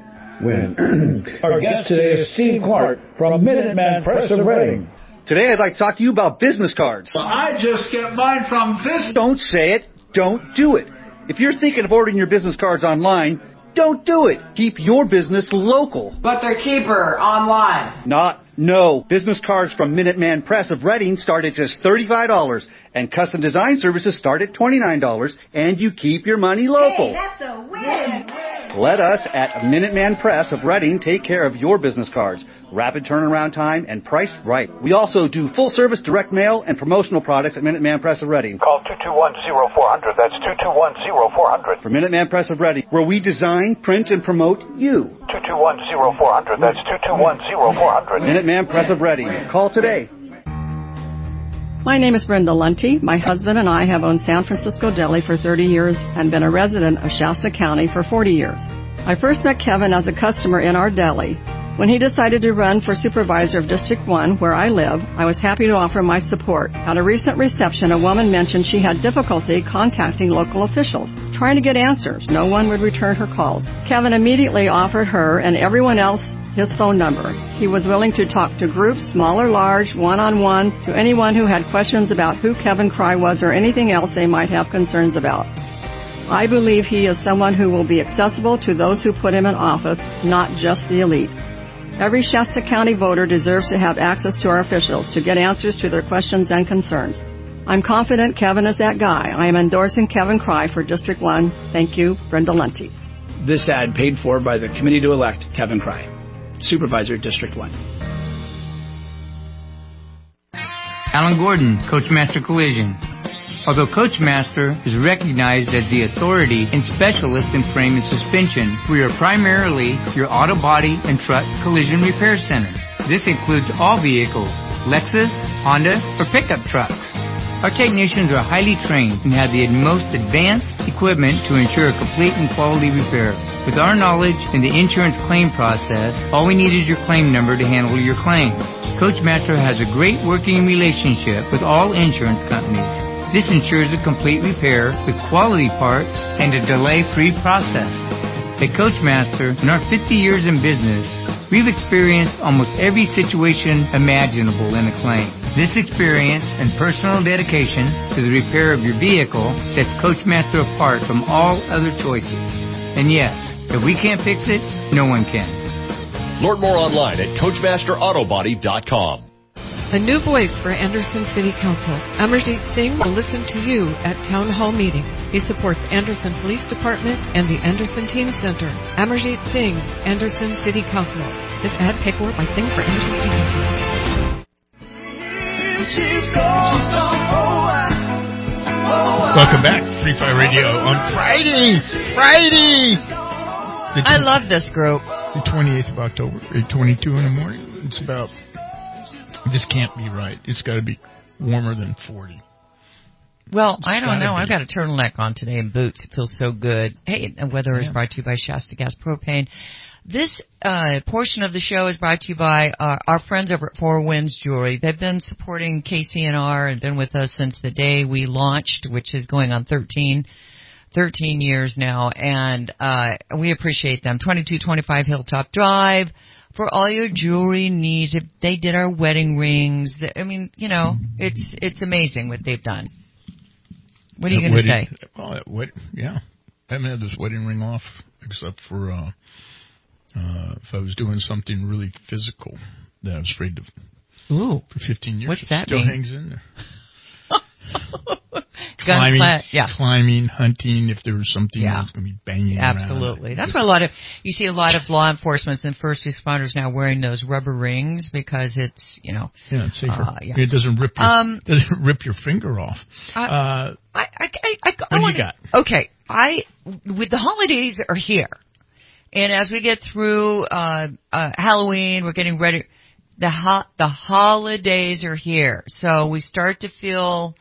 Our guest today is Steve Clark from Minuteman Press of Reading. Today I'd like to talk to you about business cards. Well, I just get mine from this. Don't say it. Don't do it. If you're thinking of ordering your business cards online, don't do it. Keep your business local. But they're cheaper online. Not, no. Business cards from Minuteman Press of Reading start at just thirty-five dollars, and custom design services start at twenty-nine dollars, and you keep your money local. Hey, that's a win. Let us at Minuteman Press of Reading take care of your business cards. Rapid turnaround time and priced right. We also do full-service direct mail and promotional products at Minuteman Press of Reading. Call two two one, zero four zero zero. That's two two one, zero four zero zero. For Minuteman Press of Reading, where we design, print, and promote you. two two one, zero four zero zero. That's two two one, zero four zero zero. Minuteman Press of Reading. Call today. My name is Brenda Lunte. My husband and I have owned San Francisco Deli for thirty years and been a resident of Shasta County for forty years. I first met Kevin as a customer in our deli. When he decided to run for supervisor of District one, where I live, I was happy to offer my support. At a recent reception, a woman mentioned she had difficulty contacting local officials, trying to get answers. No one would return her calls. Kevin immediately offered her and everyone else his phone number. He was willing to talk to groups, small or large, one-on-one, to anyone who had questions about who Kevin Cry was or anything else they might have concerns about. I believe he is someone who will be accessible to those who put him in office, not just the elite. Every Shasta County voter deserves to have access to our officials to get answers to their questions and concerns. I'm confident Kevin is that guy. I am endorsing Kevin Cry for District one. Thank you, Brenda Lunte. This ad paid for by the committee to elect Kevin Cry, Supervisor, District one. Alan Gordon, Coachmaster Collision. Although Coachmaster is recognized as the authority and specialist in frame and suspension, we are primarily your auto body and truck collision repair center. This includes all vehicles, Lexus, Honda, or pickup trucks. Our technicians are highly trained and have the most advanced equipment to ensure a complete and quality repair. With our knowledge in the insurance claim process, all we need is your claim number to handle your claim. Coachmaster has a great working relationship with all insurance companies. This ensures a complete repair with quality parts and a delay-free process. At Coachmaster, in our fifty years in business, we've experienced almost every situation imaginable in a claim. This experience and personal dedication to the repair of your vehicle sets Coachmaster apart from all other choices. And yes, if we can't fix it, no one can. Learn more online at Coachmaster Auto Body dot com. A new voice for Anderson City Council. Amarjeet Singh will listen to you at town hall meetings. He supports Anderson Police Department and the Anderson Teen Center. Amarjeet Singh, Anderson City Council. This ad paid for by Singh for Anderson City Council. Welcome back, Free Fire Radio on Fridays. Fridays. I love this group. The twenty-eighth of October, eight twenty-two in the morning. It's about. This can't be right. It's got to be warmer than forty. Well, It's I don't know. be. I've got a turtleneck on today and boots. It feels so good. Hey, and weather is Yeah. brought to you by Shasta Gas Propane. This uh, portion of the show is brought to you by uh, our friends over at Four Winds Jewelry. They've been supporting K C N R and been with us since the day we launched, which is going on thirteen, thirteen years now, and uh, we appreciate them. twenty-two twenty-five Hilltop Drive. For all your jewelry needs, if they did our wedding rings. I mean, you know, it's it's amazing what they've done. What are you going to say? Well, that wed- yeah. I haven't had this wedding ring off except for uh, uh, if I was doing something really physical that I was afraid to. Ooh. For fifteen years. What's that Still mean? hangs in there. climbing, Gunpla- yeah. climbing, hunting, if there was something Yeah. that's going to be banging Absolutely. around. That's why a lot of, you see a lot of law enforcement and first responders now wearing those rubber rings because it's, you know. Yeah, it's safer. Uh, yeah. It doesn't rip your, Um, doesn't rip your finger off. Uh, Uh, I, I, I, I, what I do wanna, you got? Okay. I, with the holidays are here. And as we get through, uh, uh, Halloween, we're getting ready. The ho- the holidays are here. So we start to feel,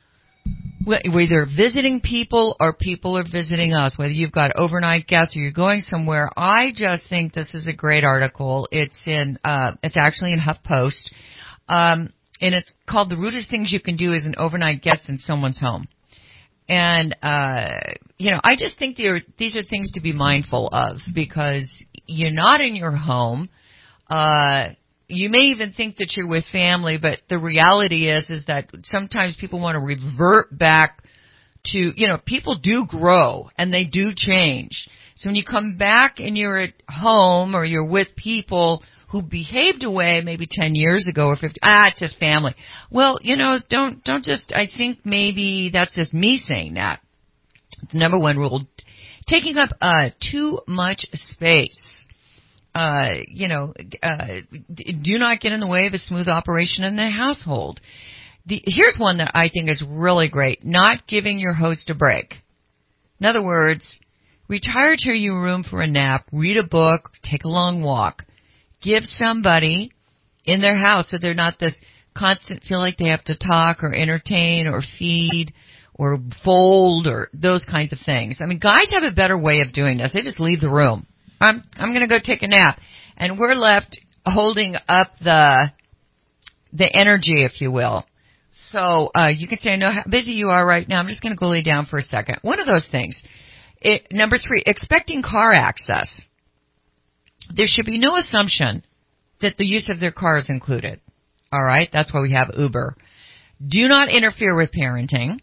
we're either visiting people or people are visiting us, whether you've got overnight guests or you're going somewhere. I just think this is a great article. It's in, uh, it's actually in HuffPost. Um, and it's called The Rudest Things You Can Do as an Overnight Guest in Someone's Home. And, uh, you know, I just think they're, these are things to be mindful of because you're not in your home. Uh, you may even think that you're with family, but the reality is, is that sometimes people want to revert back to, you know, people do grow and they do change. So when you come back and you're at home or you're with people who behaved a way maybe ten years ago or fifty, ah, it's just family. Well, you know, don't, don't just, I think maybe that's just me saying that. The number one rule, taking up, uh, too much space. Uh, you know, uh, do not get in the way of a smooth operation in the household. The, here's one that I think is really great. Not giving your host a break. In other words, retire to your room for a nap, read a book, take a long walk. Give somebody in their house so they're not this constant feel like they have to talk or entertain or feed or fold or those kinds of things. I mean, guys have a better way of doing this. They just leave the room. I'm I'm going to go take a nap, and we're left holding up the the energy, if you will. So uh, you can say, I know how busy you are right now. I'm just going to go lay down for a second. One of those things. It, number three, expecting car access. There should be no assumption that the use of their car is included. All right? That's why we have Uber. Do not interfere with parenting.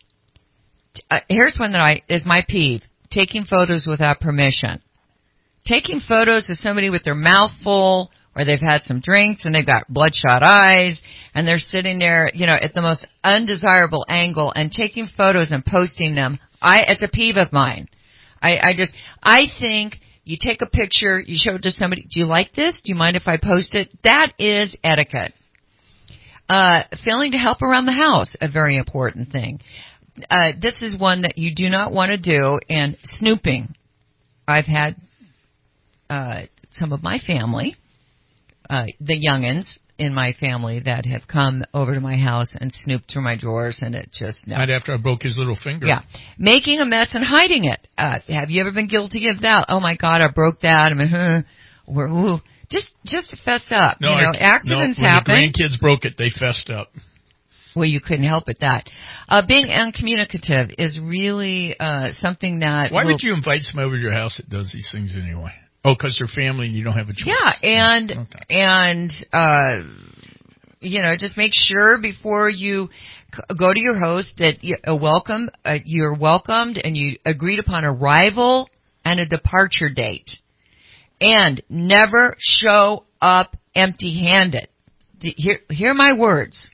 Uh, here's one that I is my peeve. Taking photos without permission. Taking photos of somebody with their mouth full or they've had some drinks and they've got bloodshot eyes and they're sitting there, you know, at the most undesirable angle and taking photos and posting them. I, it's a peeve of mine. I, I just, I think you take a picture, you show it to somebody. Do you like this? Do you mind if I post it? That is etiquette. Uh, failing to help around the house, a very important thing. Uh, this is one that you do not want to do, and snooping. I've had, uh, some of my family, uh, the youngins in my family that have come over to my house and snooped through my drawers, and it just, no. Right after I broke his little finger. Yeah. Making a mess and hiding it. Uh, have you ever been guilty of that? Oh my God, I broke that. I mean, huh, or, ooh. Just, just fess up. No, you know, I, accidents no, when happen. the grandkids broke it, they fessed up. Well, you couldn't help it that. Uh, being uncommunicative is really, uh, something that. Why will, would you invite somebody over to your house that does these things anyway? Oh, because they're family and you don't have a choice. Yeah, and, oh, okay. and, uh, you know, just make sure before you go to your host that you, uh, welcome, uh, you're welcomed and you agreed upon arrival and a departure date. And never show up empty-handed. Hear, hear my words.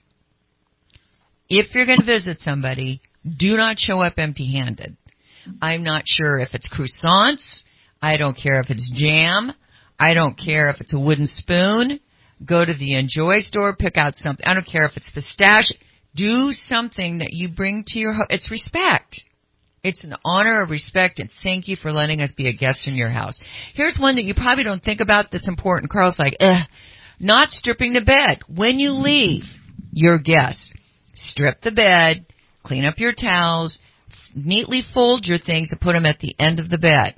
If you're going to visit somebody, do not show up empty-handed. I'm not sure if it's croissants. I don't care if it's jam. I don't care if it's a wooden spoon. Go to the Enjoy store, pick out something. I don't care if it's pistachio. Do something that you bring to your home. It's respect. It's an honor of respect, and thank you for letting us be a guest in your house. Here's one that you probably don't think about that's important. Carl's like, ugh, not stripping the bed. When you leave your guests, strip the bed, clean up your towels, neatly fold your things and put them at the end of the bed.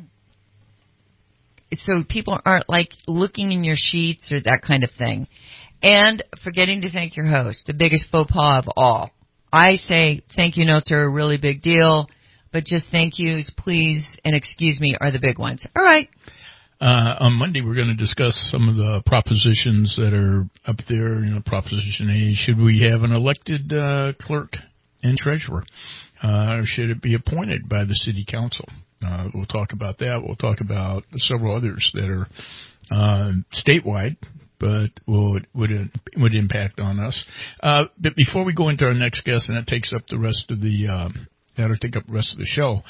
So people aren't like looking in your sheets or that kind of thing. And forgetting to thank your host, the biggest faux pas of all. I say thank you notes are a really big deal. But just thank yous, please, and excuse me are the big ones. All right. Uh, on Monday, we're going to discuss some of the propositions that are up there. You know, Proposition A, should we have an elected uh, clerk and treasurer? Uh, or should it be appointed by the city council? Uh, we'll talk about that. We'll talk about several others that are uh, statewide, but would would would impact on us. Uh, but before we go into our next guest, and that takes up the rest of the um, that'll take up the rest of the show.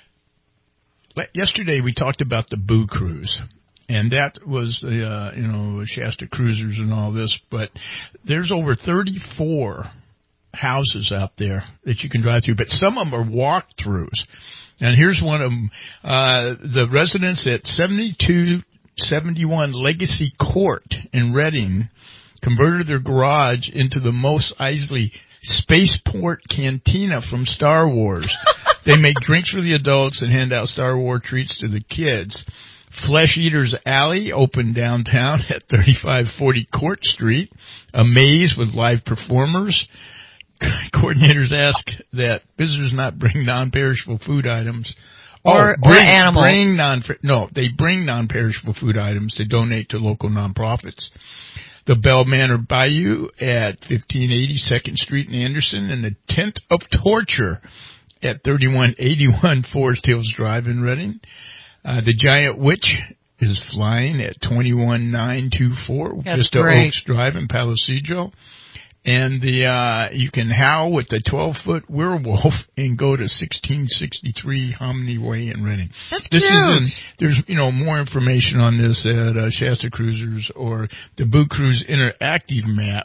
Yesterday we talked about the Boo Cruise. And that was the, uh, you know, Shasta Cruisers and all this. But there's over thirty-four houses out there that you can drive through. But some of them are walk-throughs. And here's one of them. Uh, the residents at seventy-two seventy-one Legacy Court in Reading converted their garage into the Mos Eisley Spaceport Cantina from Star Wars. They make drinks for the adults and hand out Star Wars treats to the kids. Flesh Eaters Alley opened downtown at thirty-five forty Court Street. A maze with live performers. Coordinators ask that visitors not bring non-perishable food items. Or, oh, bring, or animals. Bring non, no, they bring non-perishable food items to donate to local nonprofits. The Bell Manor Bayou at fifteen eighty Second Street in Anderson, and the Tent of Torture at thirty-one eighty-one Forest Hills Drive in Reading. Uh, the Giant Witch is flying at twenty-one nine twenty-four Vista Oaks Drive in Palo Seco. And the, uh, you can howl with the twelve-foot werewolf and go to sixteen sixty-three Hominy Way in Reading. That's this cute. Is in, there's, you know, more information on this at uh, Shasta Cruisers, or the Boo Cruise interactive map,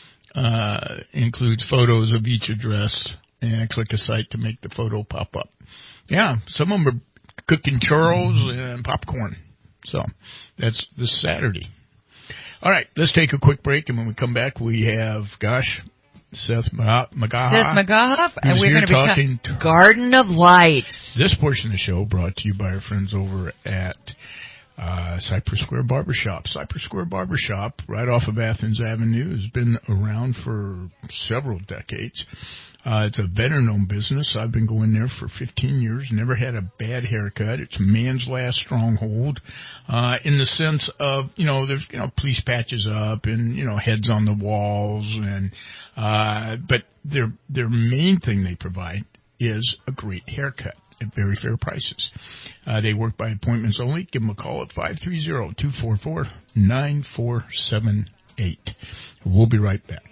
uh, includes photos of each address, and click a site to make the photo pop up. Yeah, some of them are cooking churros and popcorn. So that's this Saturday. All right, let's take a quick break, and when we come back, we have, gosh, Seth McGaha. Seth McGaha, and we're going to be talking ta- Garden of Lights. This portion of the show brought to you by our friends over at uh, Cypress Square Barbershop. Cypress Square Barbershop, right off of Athens Avenue, has been around for several decades. Uh, it's a veteran-owned business. I've been going there for fifteen years. Never had a bad haircut. It's man's last stronghold, uh, in the sense of, you know, there's, you know, police patches up and, you know, heads on the walls, and, uh, but their, their main thing they provide is a great haircut at very fair prices. Uh, they work by appointments only. Give them a call at five three zero, two four four, nine four seven eight. We'll be right back.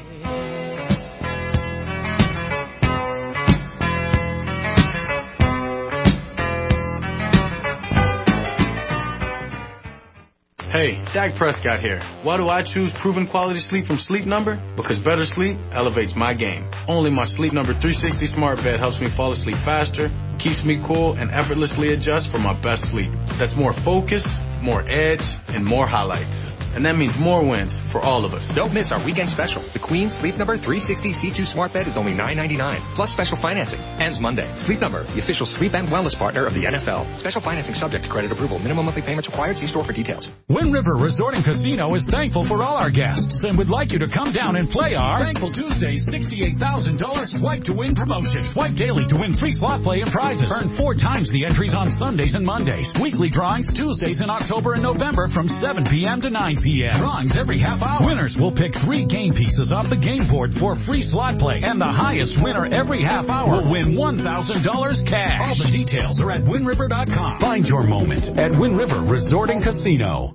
Hey, Dak Prescott here. Why do I choose proven quality sleep from Sleep Number? Because better sleep elevates my game. Only my Sleep Number three sixty smart bed helps me fall asleep faster, keeps me cool, and effortlessly adjusts for my best sleep. That's more focus, more edge, and more highlights. And that means more wins for all of us. Don't miss our weekend special. The Queen Sleep Number three sixty C two Smart Bed is only nine ninety-nine, plus special financing. Ends Monday. Sleep Number, the official sleep and wellness partner of the N F L. Special financing subject to credit approval. Minimum monthly payments required. See store for details. Wind River Resort and Casino is thankful for all our guests and would like you to come down and play our Thankful Tuesdays sixty-eight thousand dollars Swipe to Win promotion. Swipe daily to win free slot play and prizes. Earn four times the entries on Sundays and Mondays. Weekly drawings Tuesdays in October and November from seven p.m. to nine p.m. Drawings every half hour. Winners will pick three game pieces off the game board for free slot play, and the highest winner every half hour will win one thousand dollars cash. All the details are at Wind River dot com. Find your moment at Wind River Resort and Casino.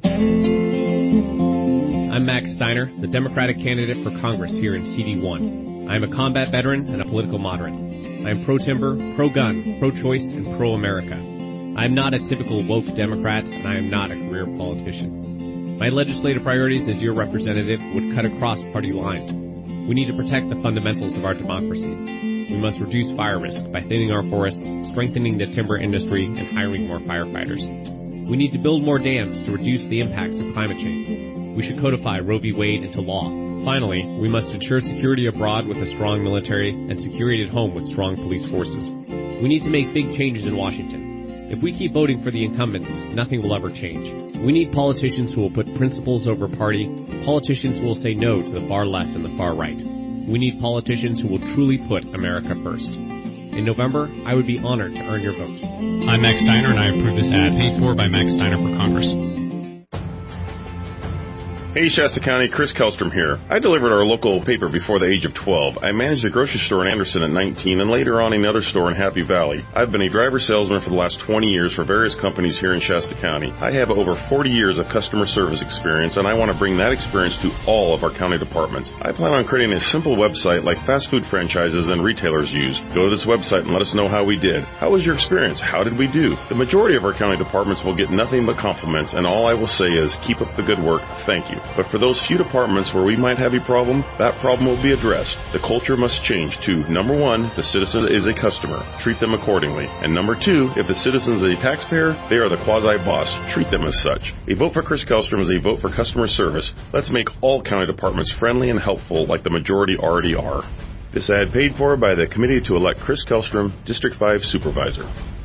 I'm Max Steiner, the Democratic candidate for Congress here in C D one. I am a combat veteran and a political moderate. I am pro-timber, pro-gun, pro-choice, and pro-America. I am not a typical woke Democrat, and I am not a career politician. My legislative priorities as your representative would cut across party lines. We need to protect the fundamentals of our democracy. We must reduce fire risk by thinning our forests, strengthening the timber industry, and hiring more firefighters. We need to build more dams to reduce the impacts of climate change. We should codify Roe v. Wade into law. Finally, we must ensure security abroad with a strong military and security at home with strong police forces. We need to make big changes in Washington. If we keep voting for the incumbents, nothing will ever change. We need politicians who will put principles over party, politicians who will say no to the far left and the far right. We need politicians who will truly put America first. In November, I would be honored to earn your vote. I'm Max Steiner, and I approve this ad paid for by Max Steiner for Congress. Hey, Shasta County, Chris Kellstrom here. I delivered our local paper before the age of twelve. I managed a grocery store in Anderson at nineteen and later on another store in Happy Valley. I've been a driver salesman for the last twenty years for various companies here in Shasta County. I have over forty years of customer service experience, and I want to bring that experience to all of our county departments. I plan on creating a simple website like fast food franchises and retailers use. Go to this website and let us know how we did. How was your experience? How did we do? The majority of our county departments will get nothing but compliments, and all I will say is keep up the good work. Thank you. But for those few departments where we might have a problem, that problem will be addressed. The culture must change to, number one, the citizen is a customer. Treat them accordingly. And number two, if the citizen is a taxpayer, they are the quasi-boss. Treat them as such. A vote for Chris Kellstrom is a vote for customer service. Let's make all county departments friendly and helpful like the majority already are. This ad paid for by the committee to elect Chris Kellstrom, District five Supervisor.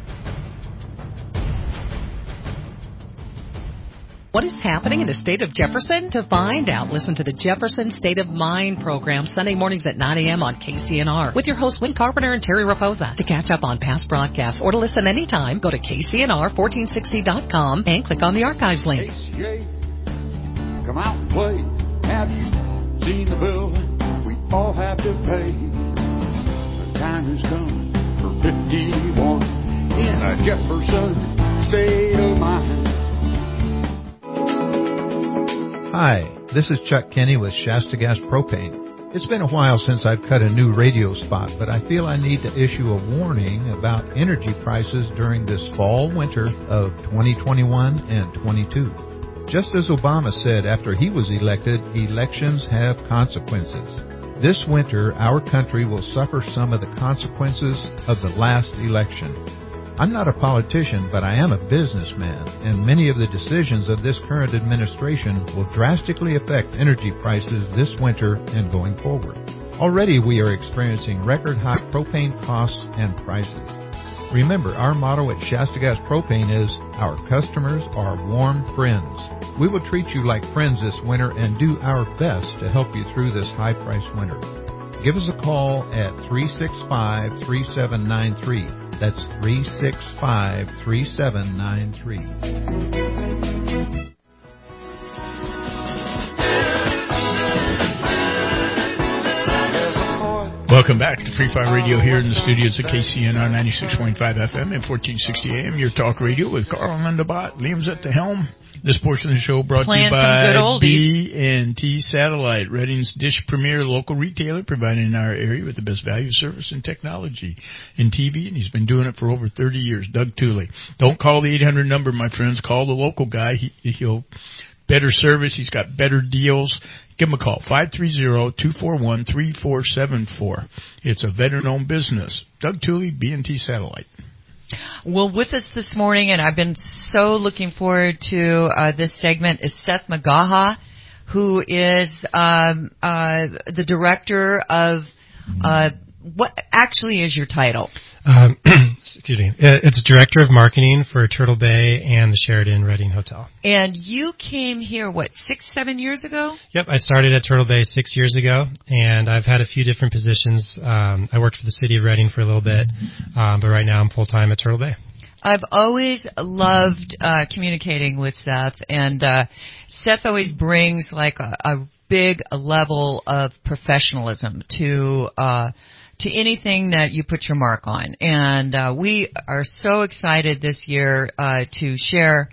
What is happening in the state of Jefferson? To find out, listen to the Jefferson State of Mind program Sunday mornings at nine a.m. on K C N R with your hosts Win Carpenter and Terry Raposa. To catch up on past broadcasts or to listen anytime, go to K C N R fourteen sixty dot com and click on the archives link. K C A, come out and play. Have you seen the bill we all have to pay? The time has come for fifty-one in a Jefferson State of Mind. Hi, this is Chuck Kenny with Shasta Gas Propane. It's been a while since I've cut a new radio spot, but I feel I need to issue a warning about energy prices during this fall-winter of twenty twenty-one and twenty-two. Just as Obama said after he was elected, elections have consequences. This winter, our country will suffer some of the consequences of the last election. I'm not a politician, but I am a businessman, and many of the decisions of this current administration will drastically affect energy prices this winter and going forward. Already we are experiencing record-high propane costs and prices. Remember, our motto at Shasta Gas Propane is, our customers are warm friends. We will treat you like friends this winter and do our best to help you through this high-priced winter. Give us a call at three six five, three seven nine three. That's three six five, three seven nine three. Welcome back to Free Fire Radio here in the studios of K C N R ninety-six point five F M and fourteen sixty A M. Your talk radio with Carl and Linda Bott. Liam's at the helm. This portion of the show brought Playing to you by B and T Satellite, Redding's Dish Premier local retailer, providing our area with the best value, service, and technology in T V, and he's been doing it for over thirty years. Doug Tooley. Don't call the eight hundred number, my friends. Call the local guy. He, he'll better service. He's got better deals. Give him a call, five three zero, two four one, three four seven four. It's a veteran-owned business. Doug Tooley, B and T Satellite. Well, with us this morning, and I've been so looking forward to uh, this segment, is Seth McGaha, who is um, uh, the director of uh, what actually is your title? Um, excuse me. It's Director of Marketing for Turtle Bay and the Sheraton Redding Hotel. And you came here, what, six, seven years ago? Yep, I started at Turtle Bay six years ago, and I've had a few different positions. Um, I worked for the city of Redding for a little bit, um, but right now I'm full-time at Turtle Bay. I've always loved uh, communicating with Seth, and uh, Seth always brings like a, a big level of professionalism to uh to anything that you put your mark on. And uh, we are so excited this year uh, to share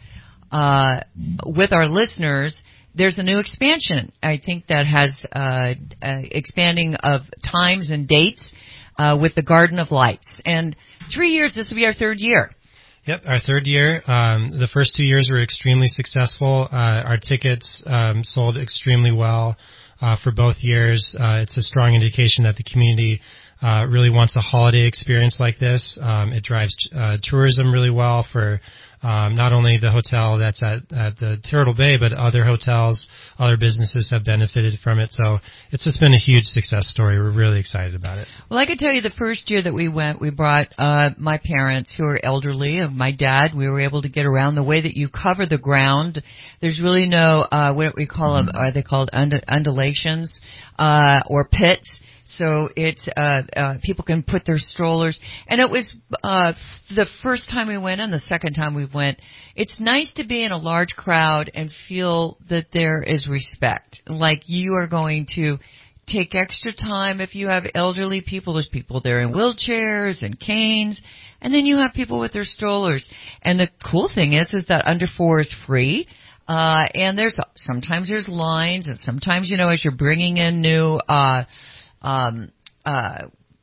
uh, with our listeners. There's a new expansion, I think, that has uh, uh, expanding of times and dates uh, with the Garden of Lights. And three years, this will be our third year. Yep, our third year. Um, the first two years were extremely successful. Uh, our tickets um, sold extremely well uh, for both years. Uh, it's a strong indication that the community Uh, really wants a holiday experience like this. Um, it drives uh, tourism really well for um, not only the hotel that's at, at the Turtle Bay, but other hotels, other businesses have benefited from it. So it's just been a huge success story. We're really excited about it. Well, I can tell you the first year that we went, we brought uh, my parents who are elderly, and my dad. We were able to get around the way that you cover the ground. There's really no, uh, what we call them, are they called und- undulations uh, or pits? So it's uh, uh, people can put their strollers. And it was uh, the first time we went and the second time we went. It's nice to be in a large crowd and feel that there is respect. Like you are going to take extra time if you have elderly people. There's people there in wheelchairs and canes. And then you have people with their strollers. And the cool thing is, is that under four is free. Uh, and there's, sometimes there's lines, and sometimes, you know, as you're bringing in new, uh, um, uh,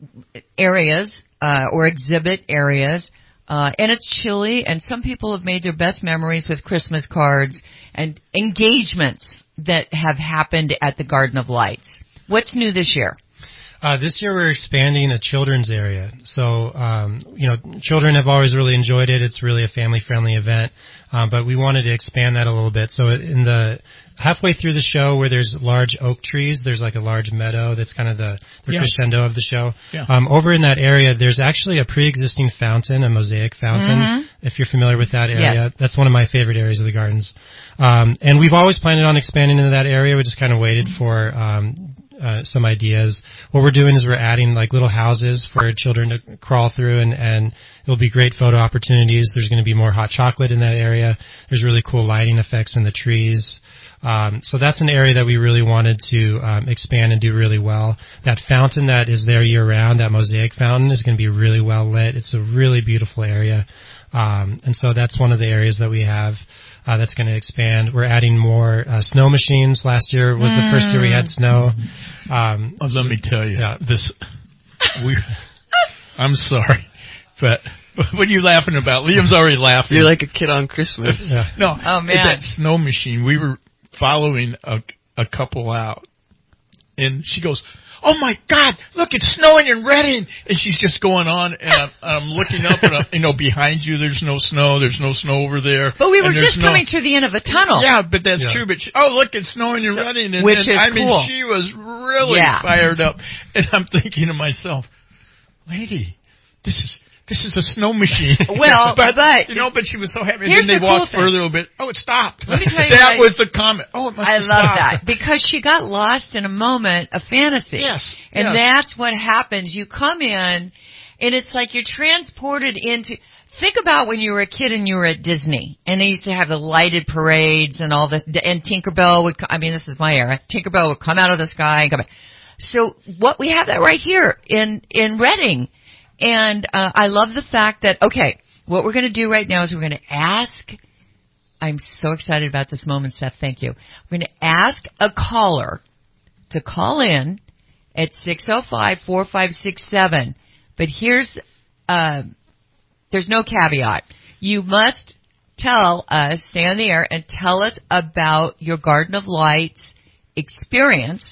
areas, uh, or exhibit areas, uh, and it's chilly, and some people have made their best memories with Christmas cards and engagements that have happened at the Garden of Lights. What's new this year? Uh, this year we're expanding a children's area. So, um, you know, children have always really enjoyed it. It's really a family-friendly event. Um, but we wanted to expand that a little bit. So in the halfway through the show where there's large oak trees, there's like a large meadow that's kind of the, the yeah. crescendo of the show. Yeah. Um, over in that area, there's actually a pre-existing fountain, a mosaic fountain, mm-hmm. if you're familiar with that area. Yeah. That's one of my favorite areas of the gardens. Um, and we've always planned on expanding into that area. We just kind of waited for um Uh, some ideas. What we're doing is we're adding like little houses for children to crawl through, and, and it'll be great photo opportunities. There's going to be more hot chocolate in that area. There's really cool lighting effects in the trees. Um, so that's an area that we really wanted to um, expand and do really well. That fountain that is there year round, that mosaic fountain, is going to be really well lit. It's a really beautiful area. Um, and so that's one of the areas that we have uh, that's going to expand. We're adding more uh, snow machines. Last year was mm. the first year we had snow. Um, oh, let me tell you, yeah. this. We, I'm sorry, but what are you laughing about? Liam's already laughing. You're like a kid on Christmas. Yeah. No, oh man, that snow machine. We were following a, a couple out, and she goes, "Oh my God! Look, it's snowing in Redding!" And she's just going on, and I'm, I'm looking up, and I'm, you know, behind you, there's no snow. There's no snow over there. But we were just no, coming to the end of a tunnel. Yeah, but that's yeah. true. But she, oh, look, it's snowing in Redding, and, which and, is I cool. mean, she was really yeah. fired up, and I'm thinking to myself, "Lady, this is." This is a snow machine. Well, but, but you know, but she was so happy. And then they the walked cool further a little bit. Oh, it stopped. Let me tell you that right. was the comment. Oh, it must I have love stopped. that because she got lost in a moment of fantasy. Yes, and yes. that's what happens. You come in, and it's like you're transported into. Think about when you were a kid and you were at Disney, and they used to have the lighted parades and all this. And Tinkerbell would. I mean, this is my era. Tinkerbell would come out of the sky and come back. So what we have that right here in in Redding. And uh, I love the fact that, okay, what we're going to do right now is we're going to ask, I'm so excited about this moment, Seth, thank you. We're going to ask a caller to call in at six oh five, four five six seven. But here's, uh, there's no caveat. You must tell us, stay on the air, and tell us about your Garden of Lights experience,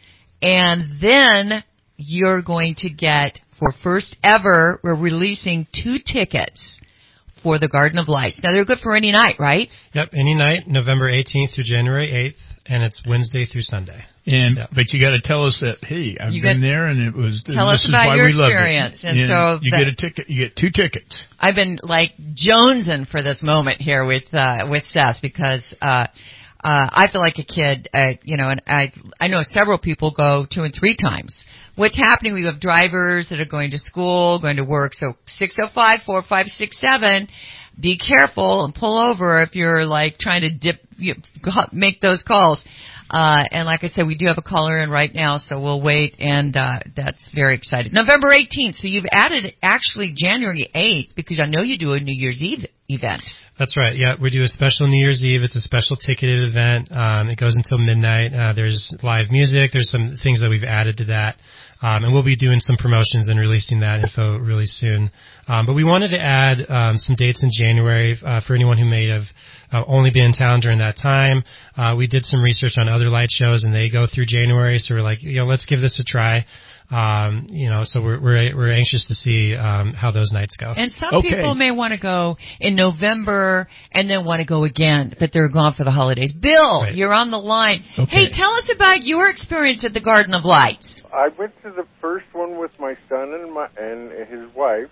and then you're going to get... For first ever, we're releasing two tickets for the Garden of Lights. Now, they're good for any night, right? Yep, any night, November eighteenth through January eighth, and it's Wednesday through Sunday. And yep. But you got to tell us that, hey, I've you been got, there, and it was tell this us is about why your we loved experience. it. And, and so you that, get a ticket. You get two tickets. I've been like jonesing for this moment here with uh, with Seth because uh, uh, I feel like a kid, uh, you know, and I I know several people go two and three times. What's happening, we have drivers that are going to school, going to work. So six oh five, four five six seven, be careful and pull over if you're like trying to dip, you, make those calls. Uh, and like I said, we do have a caller in right now, so we'll wait, and uh, that's very exciting. November eighteenth, so you've added actually January eighth, because I know you do a New Year's Eve event. That's right, yeah. We do a special New Year's Eve. It's a special ticketed event. Um, it goes until midnight. Uh, there's live music. There's some things that we've added to that. Um, and we'll be doing some promotions and releasing that info really soon. Um, but we wanted to add um, some dates in January uh, for anyone who may have uh, only been in town during that time. Uh, we did some research on other light shows, and they go through January, so we're like, you know, let's give this a try. Um, you know, so we're we're we're anxious to see um, how those nights go. And some okay. people may want to go in November and then want to go again, but they're gone for the holidays. Bill, right. You're on the line. Okay. Hey, tell us about your experience at the Garden of Lights. I went to the first one with my son and my and his wife,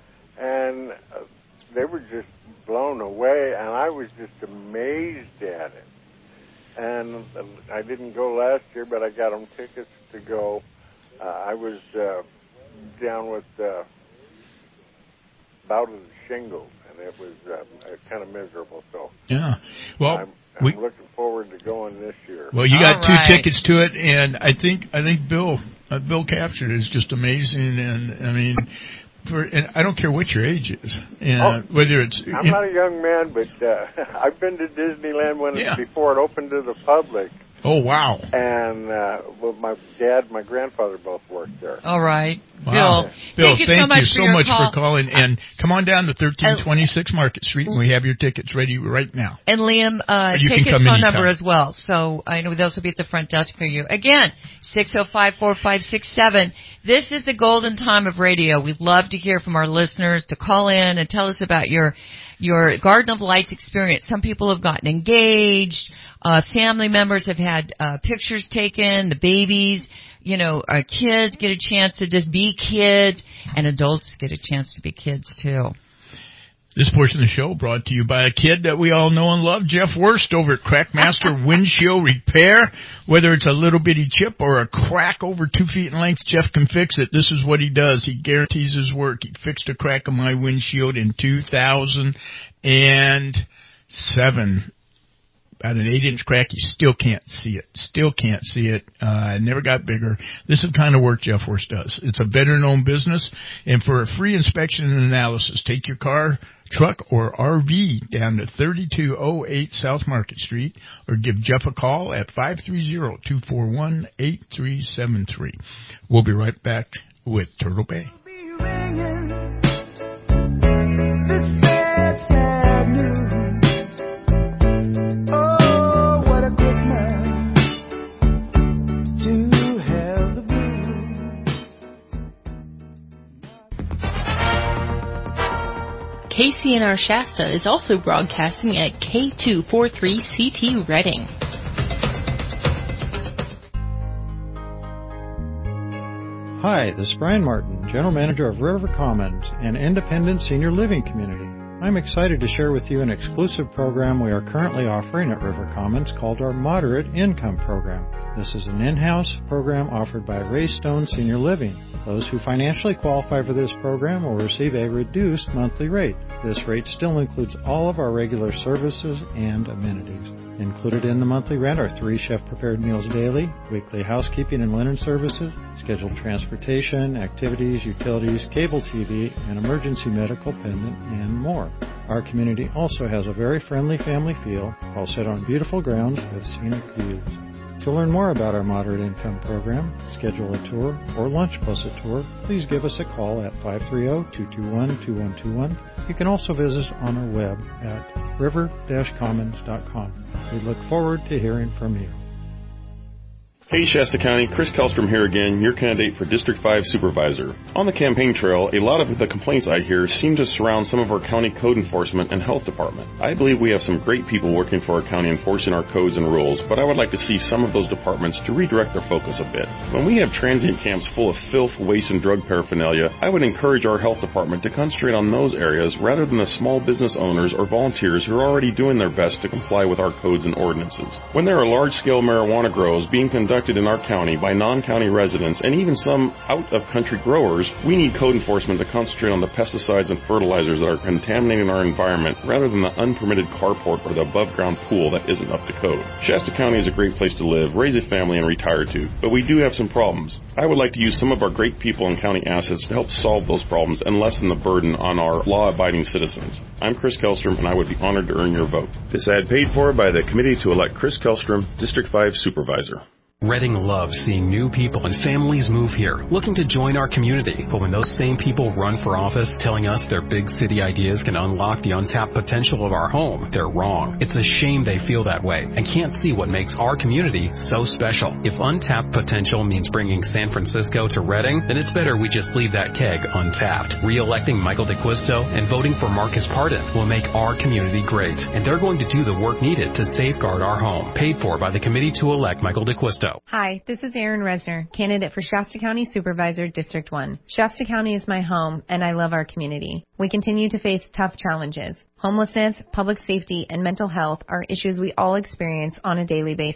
and uh, they were just blown away, and I was just amazed at it. And uh, I didn't go last year, but I got them tickets to go uh, I was uh, down with uh, bout of the shingles, and it was uh, kind of miserable. So yeah, well, I'm, I'm we, looking forward to going this year. Well, you got All two right. tickets to it, and I think I think Bill uh, Bill captured it is just amazing, and I mean. For, and I don't care what your age is, and Oh, whether it's. I'm not a young man, but uh, I've been to Disneyland when Yeah. before it opened to the public. Oh, wow. And uh, well, my dad and my grandfather both worked there. All right. Wow. Bill, Bill, thank you thank so much you for so your much call. for calling. And come on down to thirteen twenty-six Market Street, and we have your tickets ready right now. And Liam, uh, You take can his come phone anytime. number as well. So I know those will be at the front desk for you. Again, six oh five, four five six seven. This is the golden time of radio. We'd love to hear from our listeners to call in and tell us about your your Garden of Lights experience. Some people have gotten engaged. Uh, family members have had uh, pictures taken. The babies, you know, our kids get a chance to just be kids, and adults get a chance to be kids too. This portion of the show brought to you by a kid that we all know and love, Jeff Wurst over at Crackmaster Windshield Repair. Whether it's a little bitty chip or a crack over two feet in length, Jeff can fix it. This is what he does. He guarantees his work. He fixed a crack on my windshield in two thousand seven. About an eight-inch crack, you still can't see it. Still can't see it. Uh, it never got bigger. This is the kind of work Jeff Wurst does. It's a veteran-owned business, and for a free inspection and analysis, take your car, truck, or R V down to thirty-two oh eight South Market Street, or give Jeff a call at five three zero, two four one, eight three seven three. We'll be right back with Turtle Bay. K C N R Shasta is also broadcasting at K two forty-three C T Reading. Hi, this is Brian Martin, General Manager of River Commons, an independent senior living community. I'm excited to share with you an exclusive program we are currently offering at River Commons called our Moderate Income Program. This is an in-house program offered by Raystone Senior Living. Those who financially qualify for this program will receive a reduced monthly rate. This rate still includes all of our regular services and amenities. Included in the monthly rent are three chef-prepared meals daily, weekly housekeeping and linen services, scheduled transportation, activities, utilities, cable T V, and emergency medical pendant, and more. Our community also has a very friendly family feel, all set on beautiful grounds with scenic views. To learn more about our moderate income program, schedule a tour, or lunch plus a tour, please give us a call at five three zero, two two one, two one two one. You can also visit us on our web at river dash commons dot com. We look forward to hearing from you. Hey Shasta County, Chris Kellstrom here again, your candidate for District five Supervisor. On the campaign trail, a lot of the complaints I hear seem to surround some of our county code enforcement and health department. I believe we have some great people working for our county enforcing our codes and rules, but I would like to see some of those departments to redirect their focus a bit. When we have transient camps full of filth, waste, and drug paraphernalia, I would encourage our health department to concentrate on those areas rather than the small business owners or volunteers who are already doing their best to comply with our codes and ordinances. When there are large-scale marijuana grows being conducted in our county by non-county residents and even some out-of-country growers, we need code enforcement to concentrate on the pesticides and fertilizers that are contaminating our environment rather than the unpermitted carport or the above-ground pool that isn't up to code. Shasta County is a great place to live, raise a family, and retire to, but we do have some problems. I would like to use some of our great people and county assets to help solve those problems and lessen the burden on our law-abiding citizens. I'm Chris Kellstrom, and I would be honored to earn your vote. This ad paid for by the committee to elect Chris Kellstrom, District five Supervisor. Reading loves seeing new people and families move here, looking to join our community. But when those same people run for office telling us their big city ideas can unlock the untapped potential of our home, they're wrong. It's a shame they feel that way and can't see what makes our community so special. If untapped potential means bringing San Francisco to Reading, then it's better we just leave that keg untapped. Re-electing Michael DeQuisto and voting for Marcus Pardon will make our community great. And they're going to do the work needed to safeguard our home. Paid for by the committee to elect Michael DeQuisto. Hi, this is Erin Resner, candidate for Shasta County Supervisor, District one. Shasta County is my home, and I love our community. We continue to face tough challenges. Homelessness, public safety, and mental health are issues we all experience on a daily basis.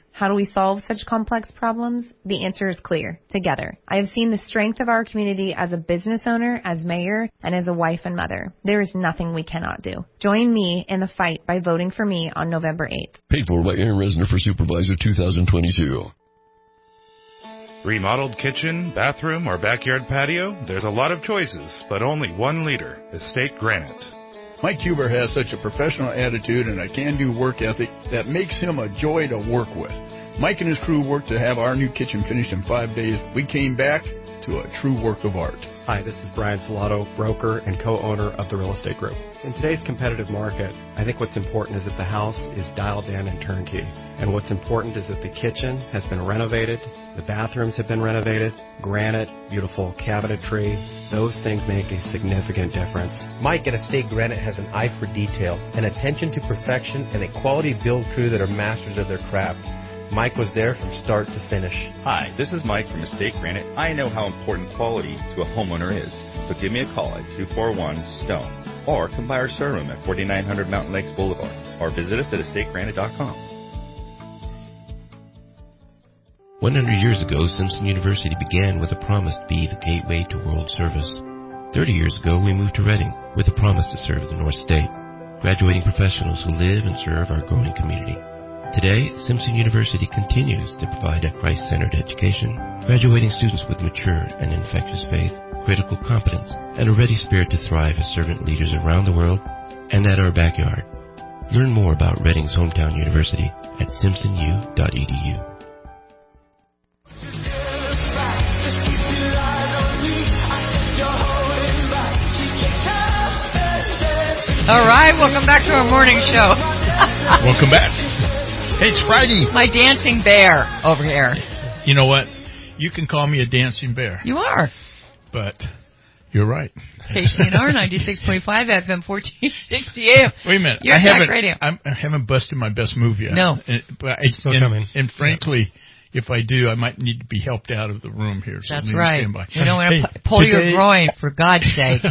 How do we solve such complex problems? The answer is clear. Together. I have seen the strength of our community as a business owner, as mayor, and as a wife and mother. There is nothing we cannot do. Join me in the fight by voting for me on November eighth. Paid for by Aaron Resner for Supervisor two thousand twenty-two. Remodeled kitchen, bathroom, or backyard patio? There's a lot of choices, but only one leader, Estate Granite. Mike Huber has such a professional attitude and a can-do work ethic that makes him a joy to work with. Mike and his crew worked to have our new kitchen finished in five days. We came back to a true work of art. Hi, this is Brian Salato, broker and co-owner of the Real Estate Group. In today's competitive market, I think what's important is that the house is dialed in and turnkey. And what's important is that the kitchen has been renovated, the bathrooms have been renovated, granite, beautiful cabinetry. Those things make a significant difference. Mike at Estate Granite has an eye for detail, an attention to perfection, and a quality build crew that are masters of their craft. Mike was there from start to finish. Hi, this is Mike from Estate Granite. I know how important quality to a homeowner is, so give me a call at two four one STONE or come by our showroom at forty-nine hundred Mountain Lakes Boulevard or visit us at estate granite dot com. one hundred years ago, Simpson University began with a promise to be the gateway to world service. thirty years ago, we moved to Reading with a promise to serve the North State, graduating professionals who live and serve our growing community. Today, Simpson University continues to provide a Christ-centered education, graduating students with mature and infectious faith, critical competence, and a ready spirit to thrive as servant leaders around the world and at our backyard. Learn more about Reading's hometown university at simpson u dot e d u. All right, welcome back to our morning show. Welcome back. Hey, it's Friday. My dancing bear over here. You know what? You can call me a dancing bear. You are. But you're right. K C N R ninety-six point five F M fourteen sixty A M. Wait a minute. You're I haven't, radio. I'm, I haven't busted my best move yet. No. And, but I, Still and, coming. And frankly, if I do, I might need to be helped out of the room here. So That's right. Stand by. We don't want to hey, pull today, your groin, for God's sake.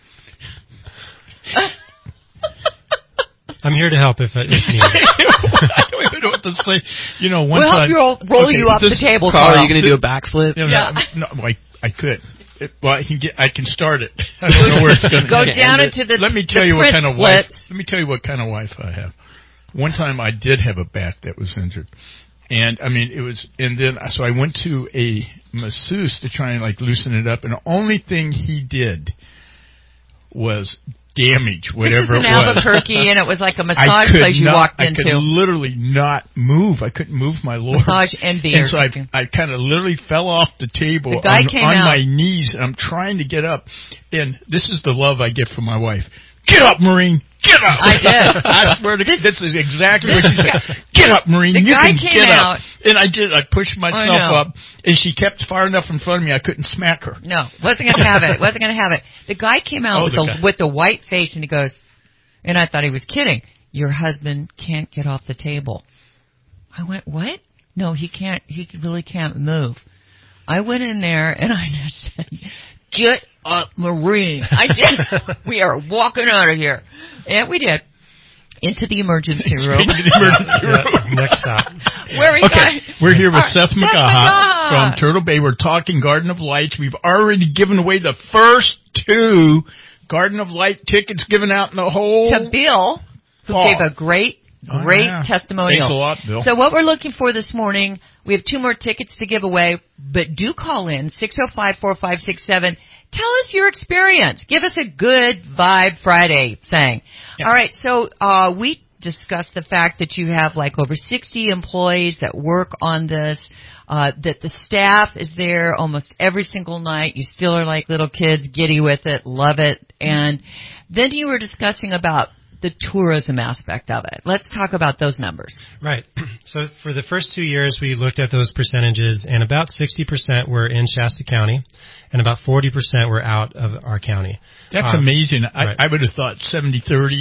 I'm here to help if, if needed. I don't even know what to say. You know, one we'll time... We'll roll okay, you off this, the table, Carl. Carl. Are you going to do a backflip? You know, yeah. No, no I, I could. It, well, I can get. I can start it. I don't know where it's going to go down into the. Let me tell the you what kind of wife. splits. Let me tell you what kind of wife I have. One time I did have a back that was injured, and I mean it was. And then so I went to a masseuse to try and like loosen it up, and the only thing he did was damage whatever this is in it was. Albuquerque, and it was like a massage place you not, walked I into. I could literally not move. I couldn't move my lower. Massage and beer. And so I, I kind of literally fell off the table the guy on, came on out. my knees, and I'm trying to get up. And this is the love I get from my wife. Get up, Maureen. Get up. I did. I swear to God, this is exactly what she said. Get up, Maureen. The you guy can came get out. up. And I did. I pushed myself up, and she kept far enough in front of me I couldn't smack her. No, wasn't going to have it. Wasn't going to have it. The guy came out Oh, with the the guy. with the white face, and he goes, and I thought he was kidding. Your husband can't get off the table. I went, what? No, he can't. He really can't move. I went in there, and I just said, get up, Maureen. I did. We are walking out of here. And we did. Into the emergency room. Into the emergency room. Yeah, next stop. Where we Okay, got, we're here with Our, Seth, Seth McGaha McGaha from Turtle Bay. We're talking Garden of Lights. We've already given away the first two Garden of Light tickets given out in the whole to Bill, who fall. gave a great, Oh, great yeah. testimonial. Thanks a lot, Bill. So what we're looking for this morning, we have two more tickets to give away, but do call in, six oh five, four five six seven. Tell us your experience. Give us a good vibe Friday thing. Yeah. All right, so uh we discussed the fact that you have like over sixty employees that work on this, uh that the staff is there almost every single night. You still are like little kids, giddy with it, love it. And then you were discussing about the tourism aspect of it. Let's talk about those numbers. Right. So for the first two years, we looked at those percentages, and about sixty percent were in Shasta County, and about forty percent were out of our county. That's um, amazing. I, right. I would have thought seventy thirty,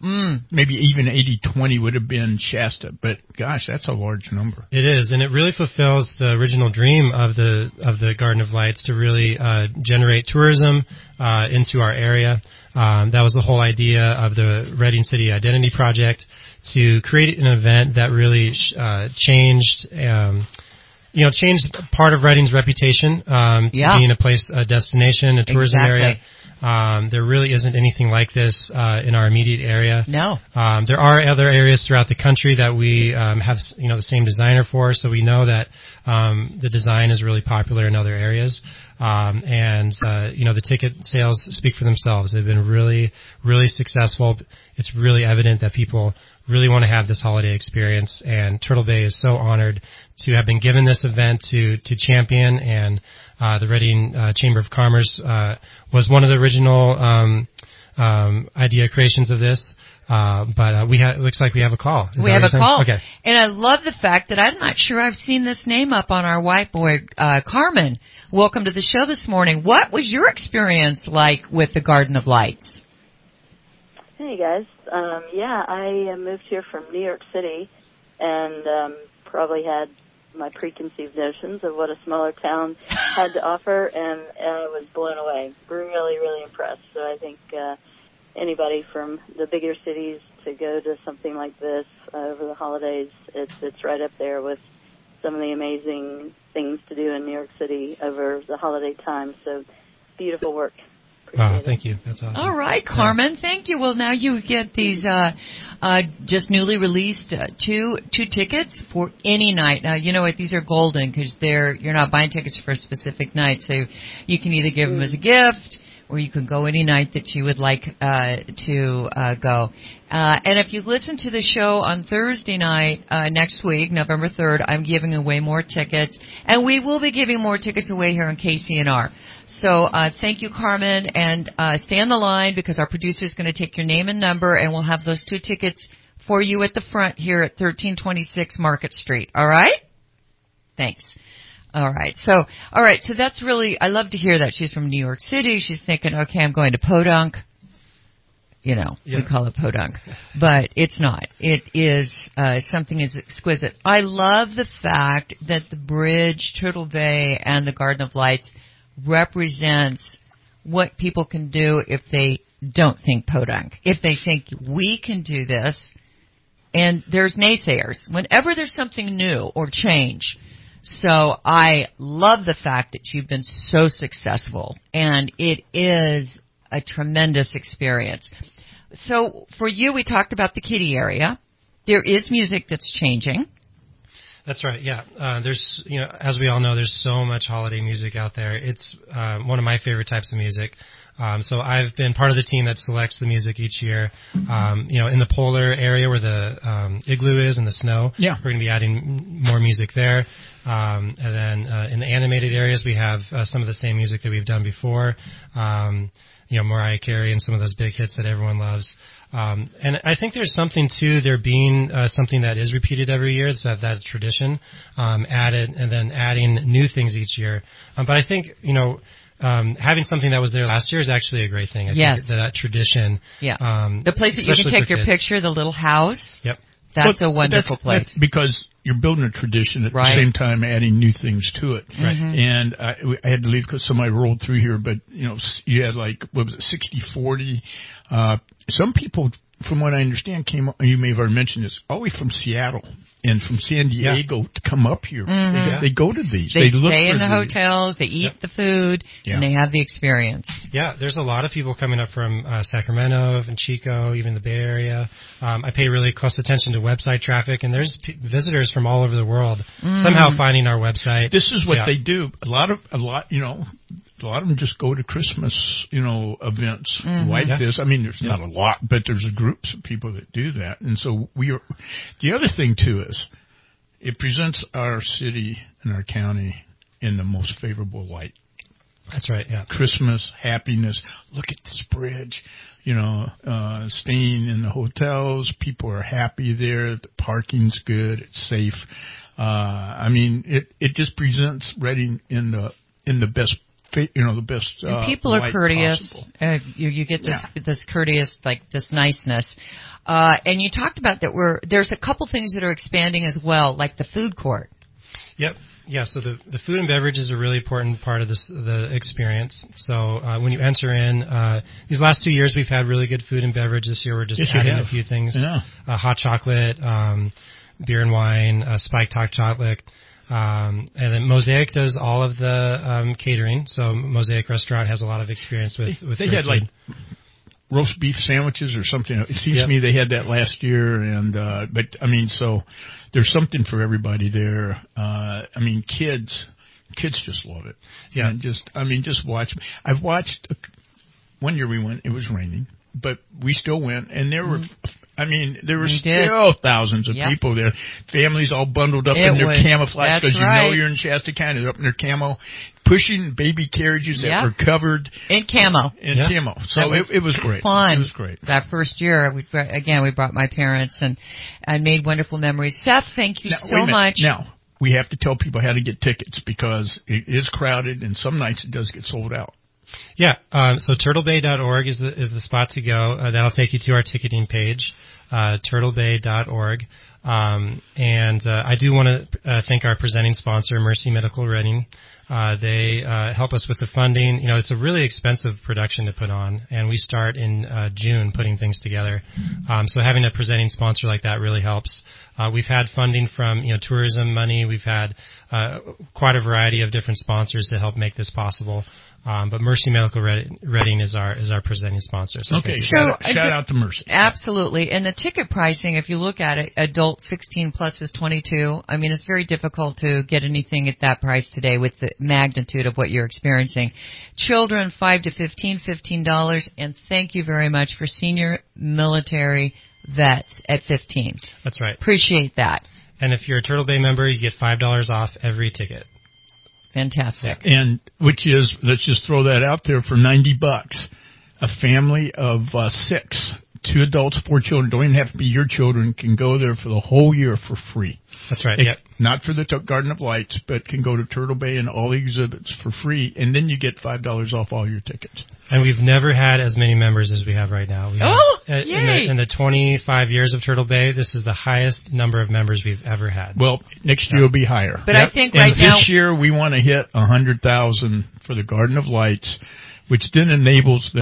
Mm. Maybe even eighty twenty would have been Shasta, but gosh, that's a large number. It is, and it really fulfills the original dream of the of the Garden of Lights to really uh, generate tourism uh, into our area. Um, that was the whole idea of the Reading City Identity Project, to create an event that really uh, changed. Um, You know, changed part of Reading's reputation um, to yeah. being a place, a destination, a tourism exactly. area. Um, there really isn't anything like this uh, in our immediate area. No. Um, there are other areas throughout the country that we um, have, you know, the same designer for, so we know that um, the design is really popular in other areas. Um, and uh, you know, the ticket sales speak for themselves. They've been really, really successful. It's really evident that people really want to have this holiday experience, and Turtle Bay is so honored to have been given this event to to champion. And uh, the Reading uh, Chamber of Commerce uh, was one of the original um, um, idea creations of this. Uh, but uh, we ha- it looks like we have a call. Is we that have what a you're saying? call. Okay. And I love the fact that I'm not sure I've seen this name up on our whiteboard. Uh, Carmen, welcome to the show this morning. What was your experience like with the Garden of Lights? Hey, guys. Um, yeah, I moved here from New York City and um, probably had my preconceived notions of what a smaller town had to offer, and I was blown away. Really, really impressed. So I think uh, anybody from the bigger cities to go to something like this uh, over the holidays, it's it's right up there with some of the amazing things to do in New York City over the holiday time. So beautiful work. Wow, thank you. That's awesome. All right, Carmen, thank you. Well, now you get these uh, uh, just newly released uh, two two tickets for any night. Now, you know what? These are golden because they're you're not buying tickets for a specific night, so you can either give them as a gift, or you can go any night that you would like uh, to uh, go. Uh, and if you listen to the show on Thursday night uh, next week, November third, I'm giving away more tickets. And we will be giving more tickets away here on K C N R. So uh, thank you, Carmen. And uh, stay on the line because our producer is going to take your name and number, and we'll have those two tickets for you at the front here at thirteen twenty-six Market Street. All right? Thanks. All right. So, all right. So that's really, I love to hear that. She's from New York City. She's thinking, okay, I'm going to Podunk. You know, yeah. we call it Podunk. But it's not. It is uh, something as exquisite. I love the fact that the bridge, Turtle Bay, and the Garden of Lights represents what people can do if they don't think Podunk. If they think we can do this, and there's naysayers. Whenever there's something new or change. So I love the fact that you've been so successful, and it is a tremendous experience. So for you, we talked about the kiddie area. There is music that's changing. That's right. Yeah. Uh, there's, you know, as we all know, there's so much holiday music out there. It's uh, one of my favorite types of music. Um, so I've been part of the team that selects the music each year. Um, you know, in the polar area where the um, igloo is and the snow, yeah. we're going to be adding more music there. Um, and then uh, in the animated areas, we have uh, some of the same music that we've done before. Um, you know, Mariah Carey and some of those big hits that everyone loves. Um, and I think there's something to there being uh, something that is repeated every year. It's that, that tradition, um, added, and then adding new things each year. Um, but I think, you know, Um, having something that was there last year is actually a great thing. I yes. think that, that tradition. Yeah. Um, the place that you can take your kids. picture, the little house. Yep. That's well, a wonderful that's, place. That's because you're building a tradition at right. the same time adding new things to it. Right. Mm-hmm. And I, I had to leave because somebody rolled through here, but, you know, you had like, what was it, sixty forty. Uh, some people, from what I understand, came, you may have already mentioned this, all the way from Seattle and from San Diego yeah. to come up here. Mm-hmm. They, go, they go to these. They, they look stay for in the these. hotels, they eat yep. the food, yeah. and they have the experience. Yeah, there's a lot of people coming up from uh, Sacramento and Chico, even the Bay Area. Um, I pay really close attention to website traffic, and there's p- visitors from all over the world mm. somehow finding our website. This is what yeah. they do. A lot of, a lot, you know, a lot of them just go to Christmas, you know, events mm-hmm. like yeah. this. I mean, there's yeah. not a lot, but there's groups of people that do that. And so we are, the other thing too is it presents our city and our county in the most favorable light. That's right, yeah. Christmas, happiness. Look at this bridge, you know, uh, staying in the hotels. People are happy there. The parking's good. It's safe. Uh, I mean, it, it just presents Reading in the, in the best you know, the best. Uh, and people are courteous. Uh, you, you get this yeah. this courteous, like this niceness. Uh, and you talked about that. We're there's a couple things that are expanding as well, like the food court. Yep. Yeah, so the, the food and beverage is a really important part of this, the experience. So uh, when you enter in, uh, these last two years we've had really good food and beverage. This year we're just yes, adding a few things. Yeah. Uh, hot chocolate, um, beer and wine, uh, spiked hot chocolate. Um, and then Mosaic does all of the um, catering. So Mosaic Restaurant has a lot of experience with, they, with They had food. like roast beef sandwiches or something. It seems yep. to me they had that last year. and uh, But, I mean, so there's something for everybody there. Uh, I mean, kids, kids just love it. Yeah. And just, I mean, just watch. I've watched, one year we went, it was raining, but we still went, and there were... Mm-hmm. I mean, there were we still did. thousands of yep. people there. Families all bundled up it in their was, camouflage because you right. know you're in Shasta County. They're up in their camo, pushing baby carriages that yep. were covered in camo. In yep. camo. So was it, it was great. Fun. It was great. That first year, we again we brought my parents and and made wonderful memories. Seth, thank you now, so much. Now we have to tell people how to get tickets because it is crowded and some nights it does get sold out. Yeah, um, so turtle bay dot org is the is the spot to go. Uh, that'll take you to our ticketing page, uh, turtle bay dot org. Um, and uh, I do want to uh, thank our presenting sponsor, Mercy Medical Reading. Uh, they uh, help us with the funding. You know, it's a really expensive production to put on, and we start in uh, June putting things together. Um, so having a presenting sponsor like that really helps. Uh, we've had funding from, you know, tourism money. We've had uh, quite a variety of different sponsors to help make this possible. Um, but Mercy Medical Reading is our is our presenting sponsor. So okay, shout, out, shout out to Mercy. Absolutely, and the ticket pricing, if you look at it, adult sixteen plus is twenty-two. I mean, it's very difficult to get anything at that price today with the magnitude of what you're experiencing. Children five to fifteen, fifteen dollars, and thank you very much for senior military vets at fifteen. That's right. Appreciate that. And if you're a Turtle Bay member, you get five dollars off every ticket. Fantastic. And which is, let's just throw that out there, for ninety bucks, a family of uh, six, two adults, four children, don't even have to be your children, can go there for the whole year for free. That's right. It, yep. Not for the t- Garden of Lights, but can go to Turtle Bay and all the exhibits for free, and then you get five dollars off all your tickets. And we've never had as many members as we have right now. We oh, have, yay. In the, in the twenty-five years of Turtle Bay, this is the highest number of members we've ever had. Well, next year will be higher. But yep. I think and right this now... this year we want to hit one hundred thousand for the Garden of Lights, which then enables the